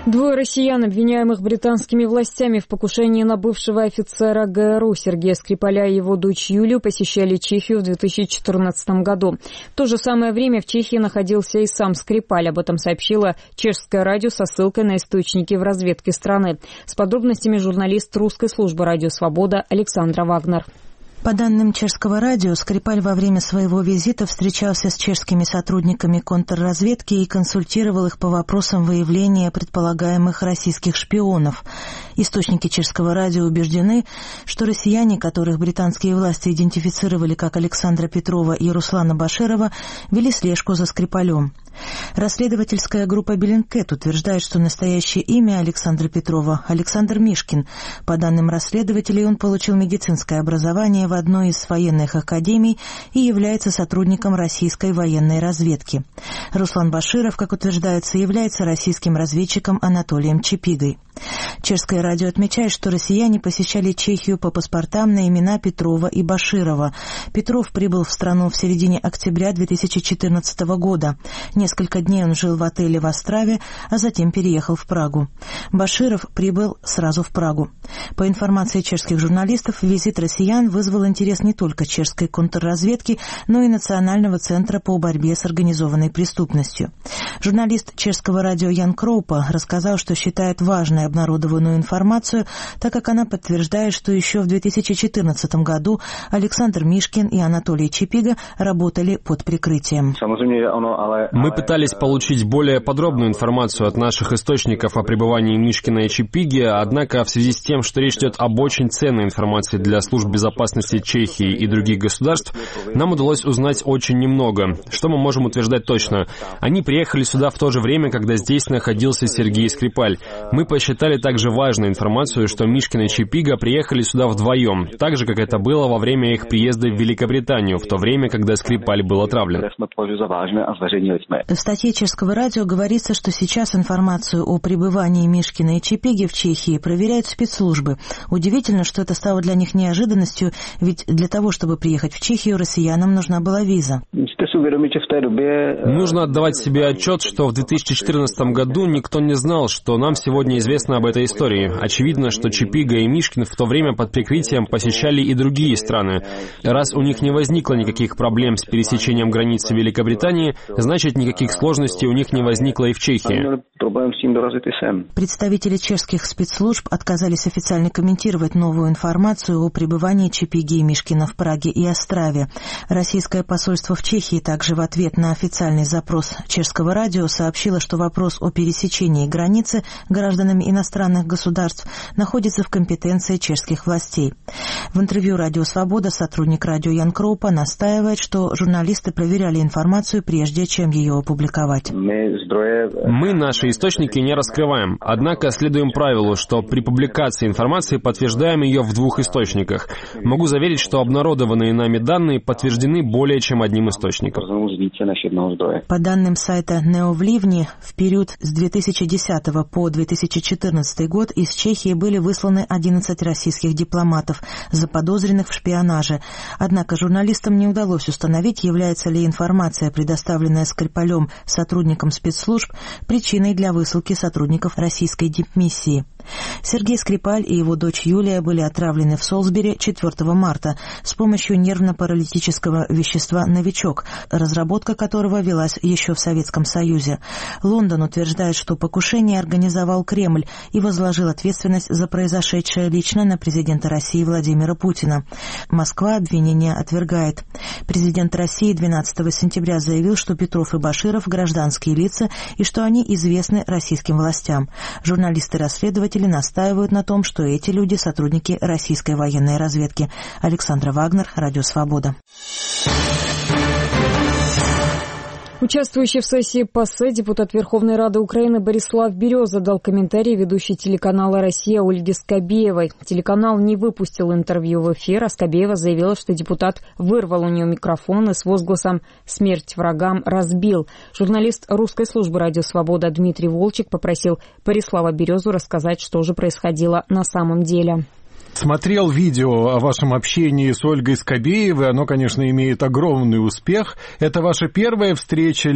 A: Двое россиян, обвиняемых британскими властями в покушении на бывшего офицера ГРУ Сергея Скрипаля и его дочь Юлию, посещали Чехию в 2014 году. В то же самое время в Чехии находился и сам Скрипаль. Об этом сообщило чешское радио со ссылкой на источники в разведке страны. С подробностями журналист русской службы «Радио Свобода» Александра Вагнер.
I: По данным чешского радио, Скрипаль во время своего визита встречался с чешскими сотрудниками контрразведки и консультировал их по вопросам выявления предполагаемых российских шпионов. Источники чешского радио убеждены, что россияне, которых британские власти идентифицировали как Александра Петрова и Руслана Баширова, вели слежку за Скрипалем. Расследовательская группа Bellingcat утверждает, что настоящее имя Александра Петрова – Александр Мишкин. По данным расследователей, он получил медицинское образование в одной из военных академий и является сотрудником российской военной разведки. Руслан Баширов, как утверждается, является российским разведчиком Анатолием Чипигой. Чешское радио отмечает, что россияне посещали Чехию по паспортам на имена Петрова и Баширова. Петров прибыл в страну в середине октября 2014 года. Несколько дней он жил в отеле в Острове, а затем переехал в Прагу. Баширов прибыл сразу в Прагу. По информации чешских журналистов, визит россиян вызвал интерес не только чешской контрразведки, но и Национального центра по борьбе с организованной преступностью. Журналист чешского радио Ян Кроупа рассказал, что считает важной обнародованную информацию, так как она подтверждает, что еще в 2014 году Александр Мишкин и Анатолий Чипига работали под прикрытием.
H: Мы пытались получить более подробную информацию от наших источников о пребывании Мишкина и Чипиги, однако в связи с тем, что речь идет об очень ценной информации для служб безопасности Чехии и других государств, нам удалось узнать очень немного. Что мы можем утверждать точно? Они приехали сюда в то же время, когда здесь находился Сергей Скрипаль. Мы посчитали также важной информацию, что Мишкин и Чипига приехали сюда вдвоем, так же, как это было во время их приезда в Великобританию, в то время, когда Скрипаль был отравлен.
I: В статье чешского радио говорится, что сейчас информацию о пребывании Мишкина и Чипиги в Чехии проверяют спецслужбы. Удивительно, что это стало для них неожиданностью, ведь для того, чтобы приехать в Чехию, россиянам нужна была виза.
H: Нужно отдавать себе отчет, что в 2014 году никто не знал, что нам сегодня известно об этой истории. Очевидно, что Чипига и Мишкин в то время под прикрытием посещали и другие страны. Раз у них не возникло никаких проблем с пересечением границы Великобритании, значит, никаких сложностей у них не возникло и в Чехии.
I: Представители чешских спецслужб отказались официально комментировать новую информацию о пребывании Чипиги и Мишкина в Праге и Острове. Российское посольство в Чехии также в ответ на официальный запрос чешского радио сообщило, что вопрос о пересечении границы гражданами иностранных государств находится в компетенции чешских властей. В интервью «Радио Свобода» сотрудник радио Ян Кроупа настаивает, что журналисты проверяли информацию, прежде чем ее опубликовать.
H: Мы наши источники не раскрываем, однако следуем правилу, что при публикации информации подтверждаем ее в двух источниках. Могу заверить, что обнародованные нами данные подтверждены более чем одним источником.
I: По данным сайта Неовливни, в период с 2010 по 2014 год из Чехии были высланы 11 российских дипломатов, заподозренных в шпионаже. Однако журналистам не удалось установить, является ли информация, предоставленная Скрипалем сотрудникам спецслужб, причиной для высылки сотрудников российской дипмиссии. Сергей Скрипаль и его дочь Юлия были отравлены в Солсбери 4 марта с помощью нервно-паралитического вещества «Новичок», разработка которого велась еще в Советском Союзе. Лондон утверждает, что покушение организовал Кремль и возложил ответственность за произошедшее лично на президента России Владимира Путина. Москва обвинения отвергает. Президент России 12 сентября заявил, что Петров и Баширов – гражданские лица и что они известны российским властям. Журналисты-расследователи настаивают на том, что эти люди – сотрудники российской военной разведки. Александра Вагнер, Радио Свобода.
A: Участвующий в сессии ПАСЕ депутат Верховной Рады Украины Борислав Береза дал комментарий ведущей телеканала «Россия» Ольге Скобеевой. Телеканал не выпустил интервью в эфир, а Скобеева заявила, что депутат вырвал у нее микрофон и с возгласом «Смерть врагам» разбил. Журналист русской службы «Радио Свобода» Дмитрий Волчек попросил Борислава Березу рассказать, что же происходило на самом деле.
K: смотрел видео о вашем общении с Ольгой Скобеевой. Оно, конечно, имеет огромный успех. Это ваша первая встреча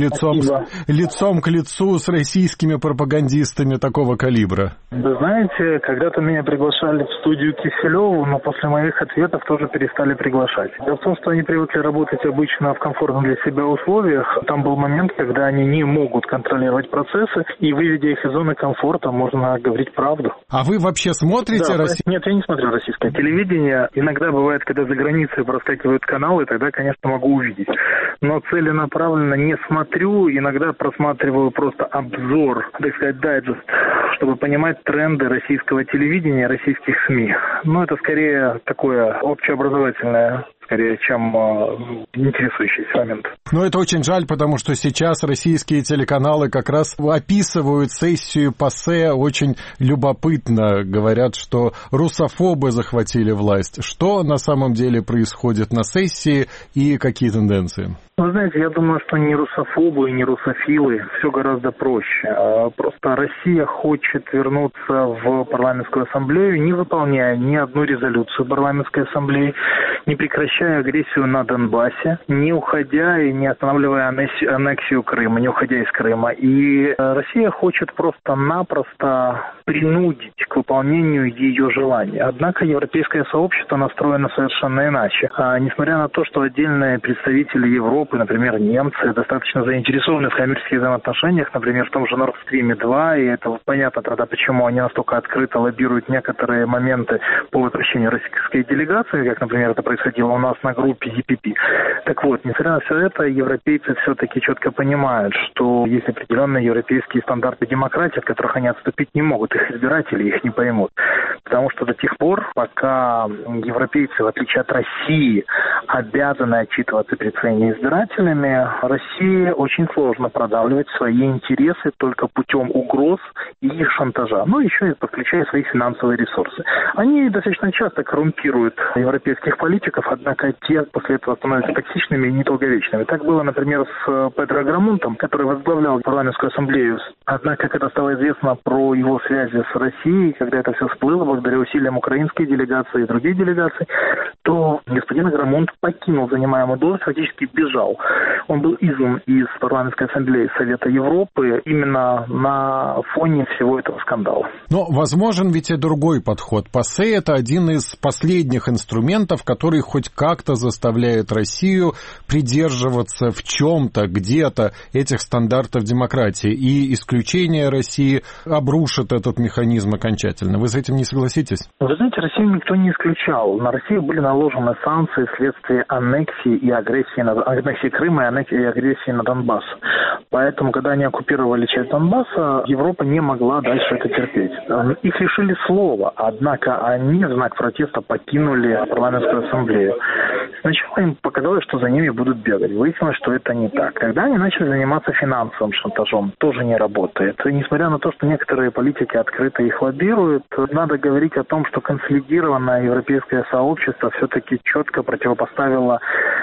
K: лицом к лицу с российскими пропагандистами такого калибра?
V: Вы знаете, когда-то меня приглашали в студию Киселеву, но после моих ответов тоже перестали приглашать. Дело в том, что они привыкли работать обычно в комфортных для себя условиях. Там был момент, когда они не могут контролировать процессы, и выведя их из зоны комфорта, можно говорить правду.
K: А вы вообще смотрите Россию?
V: Нет, я не смотрю российское телевидение. Иногда бывает, когда за границей проскакивают каналы, тогда, конечно, могу увидеть. Но целенаправленно не смотрю, иногда просматриваю просто обзор, так сказать, дайджест, чтобы понимать тренды российского телевидения, российских СМИ. Но это скорее такое общеобразовательное, скорее, чем интересующийся момент.
K: Но это очень жаль, потому что сейчас российские телеканалы как раз описывают сессию ПАСЕ очень любопытно. Говорят, что русофобы захватили власть. Что на самом деле происходит на сессии и какие тенденции?
V: Вы знаете, я думаю, что не русофобы и не русофилы, все гораздо проще. Просто Россия хочет вернуться в парламентскую ассамблею, не выполняя ни одну резолюцию парламентской ассамблеи, не прекращая агрессию на Донбассе, не уходя и не останавливая аннексию Крыма, не уходя из Крыма. И Россия хочет просто-напросто принудить к выполнению ее желаний. Однако европейское сообщество настроено совершенно иначе. Несмотря на то, что отдельные представители Европы, например, немцы, достаточно заинтересованы в коммерческих взаимоотношениях, например, в том же Nord Stream 2, и это понятно тогда, почему они настолько открыто лоббируют некоторые моменты по возвращению российской делегации, как, например, это происходило у нас на группе EPP. Так вот, несмотря на все это, европейцы все-таки четко понимают, что есть определенные европейские стандарты демократии, от которых они отступить не могут, их избиратели их не поймут. Потому что до тех пор, пока европейцы, в отличие от России, обязаны отчитываться перед своими избирателями, России очень сложно продавливать свои интересы только путем угроз и шантажа. Ну, еще и подключая свои финансовые ресурсы. Они достаточно часто коррумпируют европейских политиков, однако те после этого становятся токсичными и недолговечными. Так было, например, с Педро Грамунтом, который возглавлял парламентскую ассамблею. Однако, когда стало известно про его связи с Россией, когда это все всплыло благодаря усилиям украинской делегации и других делегаций, то господин Грамунт покинул занимаемую должность, фактически бежал. Он был изгнан из парламентской ассамблеи Совета Европы именно на фоне всего этого скандала.
K: Но возможен ведь и другой подход. ПАСЕ – это один из последних инструментов, который хоть как-то заставляет Россию придерживаться в чем-то, где-то этих стандартов демократии. И исключение России обрушит этот механизм окончательно. Вы с этим не согласитесь?
V: Вы знаете, Россию никто не исключал. На Россию были наложены санкции вследствие аннексии и аннексии Крыма и агрессии на Донбасс. Поэтому, когда они оккупировали часть Донбасса, Европа не могла дальше это терпеть. Их лишили слова, однако они в знак протеста покинули парламентскую ассамблею. Сначала им показалось, что за ними будут бегать. Выяснилось, что это не так. Когда они начали заниматься финансовым шантажом, тоже не работает. И несмотря на то, что некоторые политики открыто их лоббируют, надо говорить о том, что консолидированное европейское сообщество все-таки четко противопоставило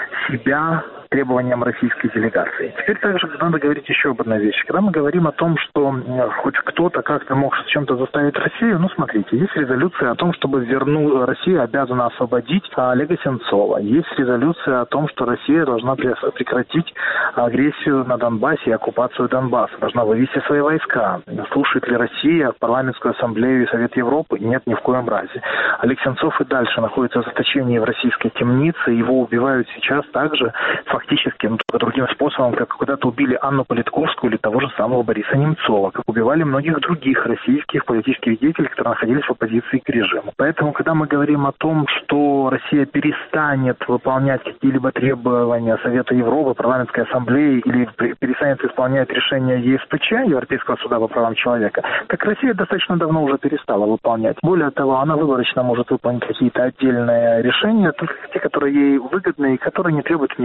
V: себя требованиям российской делегации. Теперь также надо говорить еще об одной вещи. Когда мы говорим о том, что хоть кто-то как-то мог с чем-то заставить Россию, ну, смотрите, есть резолюция о том, чтобы Россия обязана освободить Олега Сенцова. Есть резолюция о том, что Россия должна прекратить агрессию на Донбассе и оккупацию Донбасса, должна вывести свои войска. Слушает ли Россия парламентскую ассамблею и Совет Европы? Нет, ни в коем разе. Олег Сенцов и дальше находится в заточении в российской темнице, его убивают сейчас также фактически, другим способом, как когда-то убили Анну Политковскую или того же самого Бориса Немцова, как убивали многих других российских политических деятелей, которые находились в оппозиции к режиму. Поэтому, когда мы говорим о том, что Россия перестанет выполнять какие-либо требования Совета Европы, парламентской ассамблеи или перестанет исполнять решения ЕСПЧ, Европейского суда по правам человека, так Россия достаточно давно уже перестала выполнять. Более того, она выборочно может выполнить какие-то отдельные решения, только те, которые ей выгодны и которые не требуют от нее никаких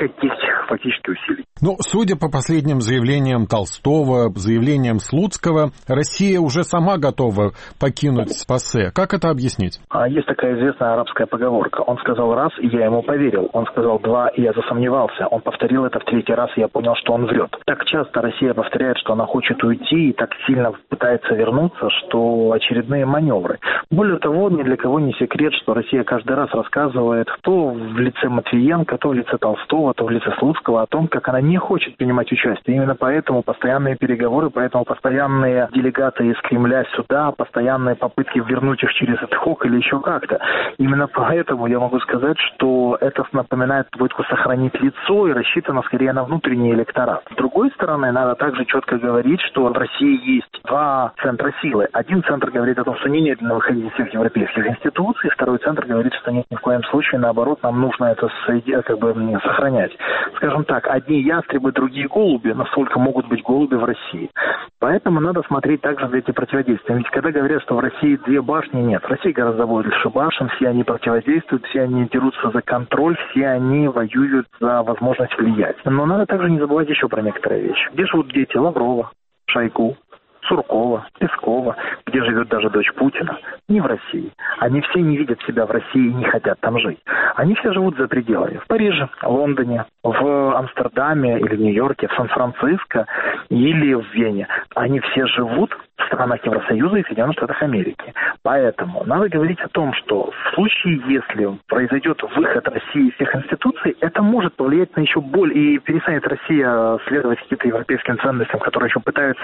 V: никаких фактически усилий.
K: Ну, судя по последним заявлениям Толстого, заявлениям Слуцкого, Россия уже сама готова покинуть ПАСЕ. Как это объяснить?
V: Есть такая известная арабская поговорка. Он сказал раз, и я ему поверил. Он сказал два, и я засомневался. Он повторил это в третий раз, и я понял, что он врет. Так часто Россия повторяет, что она хочет уйти, и так сильно пытается вернуться, что очередные маневры. Более того, ни для кого не секрет, что Россия каждый раз рассказывает, то в лице Матвиенко, то в лице Толстого, то в лице Слуцкого, о том, как она не хочет принимать участие. Именно поэтому постоянные переговоры, поэтому постоянные делегаты из Кремля сюда, постоянные попытки вернуть их через ad-hoc или еще как-то. Именно поэтому я могу сказать, что это напоминает попытку сохранить лицо и рассчитано скорее на внутренний электорат. С другой стороны, надо также четко говорить, что в России есть два центра силы. Один центр говорит о том, что не немедленно выходить из всех европейских институций, второй центр говорит, что нет, ни в коем случае, наоборот, нам нужно это сохранять. Скажем так, одни ястребы, другие голуби, насколько могут быть голуби в России. Поэтому надо смотреть также на эти противодействия. Ведь когда говорят, что в России две башни, нет. В России гораздо больше башен, все они противодействуют, все они дерутся за контроль, все они воюют за возможность влиять. Но надо также не забывать еще про некоторые вещи. Где живут дети Лаврова, Шойгу, Суркова, Пескова, где живет даже дочь Путина, не в России. Они все не видят себя в России и не хотят там жить. Они все живут за пределами. В Париже, Лондоне, в Амстердаме или Нью-Йорке, в Сан-Франциско или в Вене. Они все живут в странах Евросоюза и Соединенных Штатах Америки. Поэтому надо говорить о том, что в случае, если произойдет выход России из всех институций, это может повлиять на еще более, и перестанет Россия следовать каким-то европейским ценностям, которые еще пытаются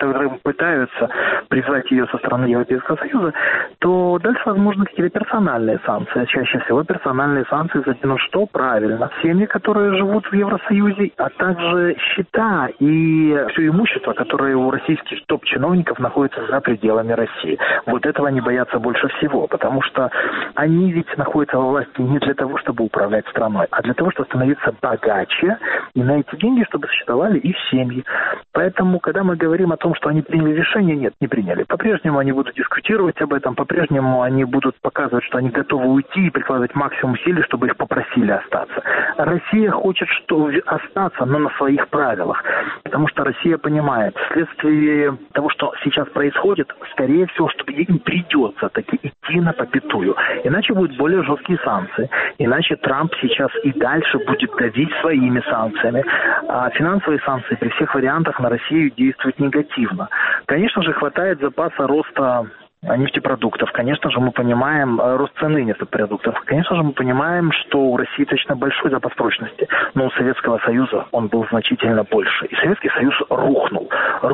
V: призвать ее со стороны Европейского Союза, то дальше возможны какие-то персональные санкции. Чаще всего персональные санкции заденут что? Правильно. Семьи, которые живут в Евросоюзе, а также счета и все имущество, которое у российских топ-чиновников находится за пределами России. Вот этого они боятся больше всего, потому что они ведь находятся во власти не для того, чтобы управлять страной, а для того, чтобы становиться богаче, и на эти деньги, чтобы существовали их семьи. Поэтому, когда мы говорим о том, что они приняли решение, нет, не приняли. По-прежнему они будут дискутировать об этом, по-прежнему они будут показывать, что они готовы уйти и прикладывать максимум усилий, чтобы их попросили остаться. Россия хочет остаться, но на своих правилах, потому что Россия понимает, вследствие того, что сейчас происходит, скорее всего, что им придется таки идти на попятую. Иначе будут более жесткие санкции. Иначе Трамп сейчас и дальше будет давить своими санкциями. А финансовые санкции при всех вариантах на Россию действуют негативно. Конечно же, хватает запаса роста нефтепродуктов. Конечно же, мы понимаем рост цены нефтепродуктов. Конечно же, мы понимаем, что у России точно большой запас прочности, но у Советского Союза он был значительно больше. И Советский Союз рухнул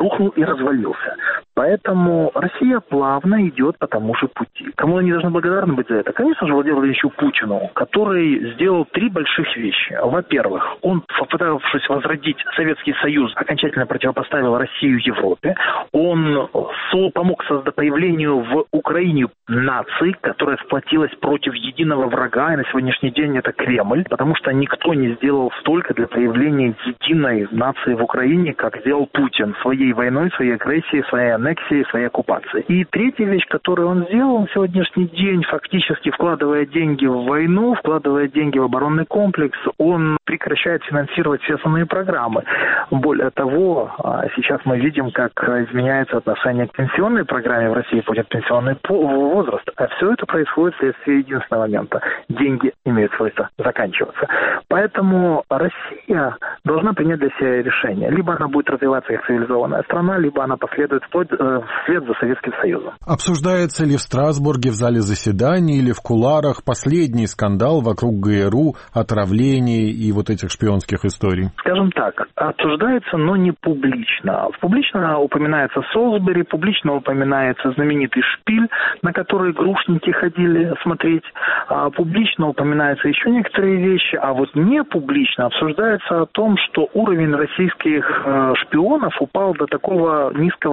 V: и развалился. Поэтому Россия плавно идет по тому же пути. Кому они должны благодарны быть за это? Конечно же, Владимиру Владимировичу Путину, который сделал три больших вещи. Во-первых, он, попытавшись возродить Советский Союз, окончательно противопоставил Россию Европе. Он помог создать появлению в Украине нации, которая сплотилась против единого врага, и на сегодняшний день это Кремль, потому что никто не сделал столько для появления единой нации в Украине, как сделал Путин своей войной, своей агрессией, своей аннексией, своей оккупацией. И третья вещь, которую он сделал на сегодняшний день, фактически вкладывая деньги в войну, вкладывая деньги в оборонный комплекс, он прекращает финансировать все основные программы. Более того, сейчас мы видим, как изменяется отношение к пенсионной программе в России, будет пенсионный возраст. А все это происходит вследствие единственного момента. Деньги имеют свойство заканчиваться. Поэтому Россия должна принять для себя решение. Либо она будет развиваться как цивилизованная страна, либо она последует вслед за Советским Союзом.
K: Обсуждается ли в Страсбурге в зале заседаний или в кулуарах последний скандал вокруг ГРУ, отравлений и вот этих шпионских историй?
V: Скажем так, обсуждается, но не публично. Публично упоминается Солсбери, публично упоминается знаменитый Шпиль, на который грушники ходили смотреть. Публично упоминаются еще некоторые вещи, а вот не публично обсуждается о том, что уровень российских шпионов упал до такого низкого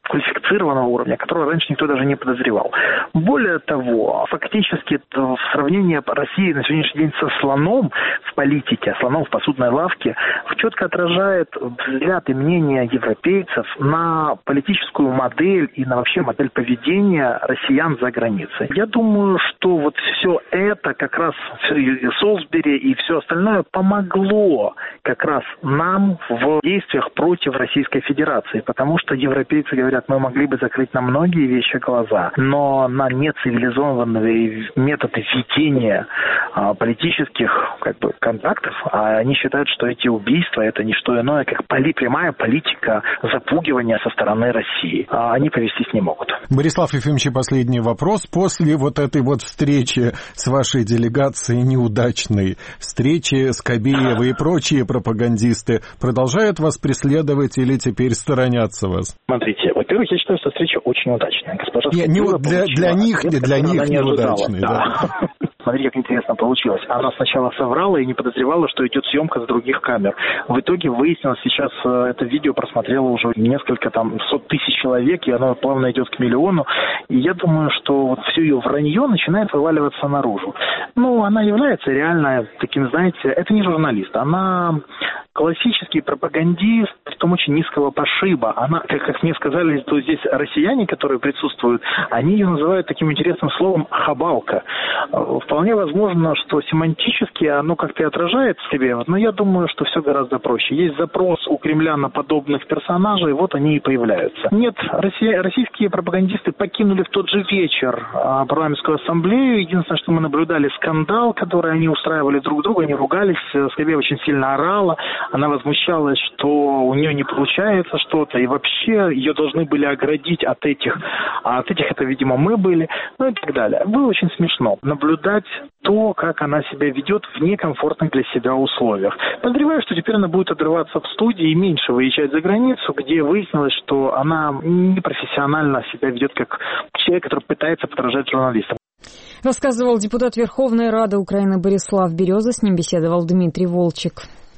V: квалифицированного уровня, которого раньше никто даже не подозревал. Более того, фактически в сравнении России на сегодняшний день со слоном в политике, слоном в посудной лавке, четко отражает взгляд и мнение европейцев на политическую модель и на вообще модель поведения россиян за границей. Я думаю, что вот все это как раз Солсбери и все остальное помогло как раз нам в действиях против Российской Федерации, потому что европейцы говорят, мы могли бы закрыть на многие вещи глаза, но на нецивилизованные методы ведения политических контактов, а они считают, что эти убийства это не что иное, как прямая политика запугивания со стороны России. Они повестись не могут.
K: Борислав Ефимович, последний вопрос. После вот этой вот встречи с вашей делегацией, неудачной встречи с Кобеевой и прочие пропагандисты, продолжают вас преследовать или теперь сторонятся вас?
V: Смотрите, во-первых, я считаю, что встреча очень удачная. Госпожа
K: для них неудачная. Да.
V: Смотрите, как интересно получилось. Она сначала соврала и не подозревала, что идет съемка с других камер. В итоге выяснилось, сейчас это видео просмотрело уже несколько сот тысяч человек, и оно плавно идет к миллиону. И я думаю, что вот все ее вранье начинает вываливаться наружу. Она является реально таким, знаете, это не журналист, она классический пропагандист, притом очень низкого пошиба. Она, как мне сказали, то здесь россияне, которые присутствуют, они ее называют таким интересным словом «хабалка». Вполне возможно, что семантически оно как-то и отражает в себе, но я думаю, что все гораздо проще. Есть запрос у Кремля на подобных персонажей, вот они и появляются. Нет, российские пропагандисты покинули в тот же вечер парламентскую ассамблею. Единственное, что мы наблюдали скандал, который они устраивали друг другу, они ругались, Скобеева очень сильно орала, она возмущалась, что у нее не получается что-то, и вообще ее должны были оградить от этих. А от этих это, видимо, мы были, и так далее. Было очень смешно наблюдать то, как она себя ведет в некомфортных для себя условиях. Подозреваю, что теперь она будет отрываться в студии и меньше выезжать за границу, где выяснилось, что она непрофессионально себя ведет как человек, который пытается подражать журналистам.
A: Рассказывал депутат Верховной Рады Украины Борислав Береза, с ним беседовал Дмитрий Волчек.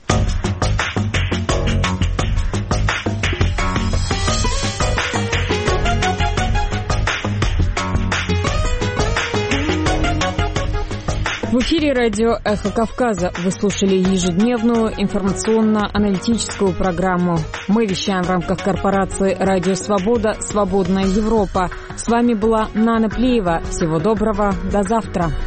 A: В эфире радио «Эхо Кавказа». Вы слушали ежедневную информационно-аналитическую программу. Мы вещаем в рамках корпорации «Радио Свобода. Свободная Европа». С вами была Нана Плиева. Всего доброго. До завтра.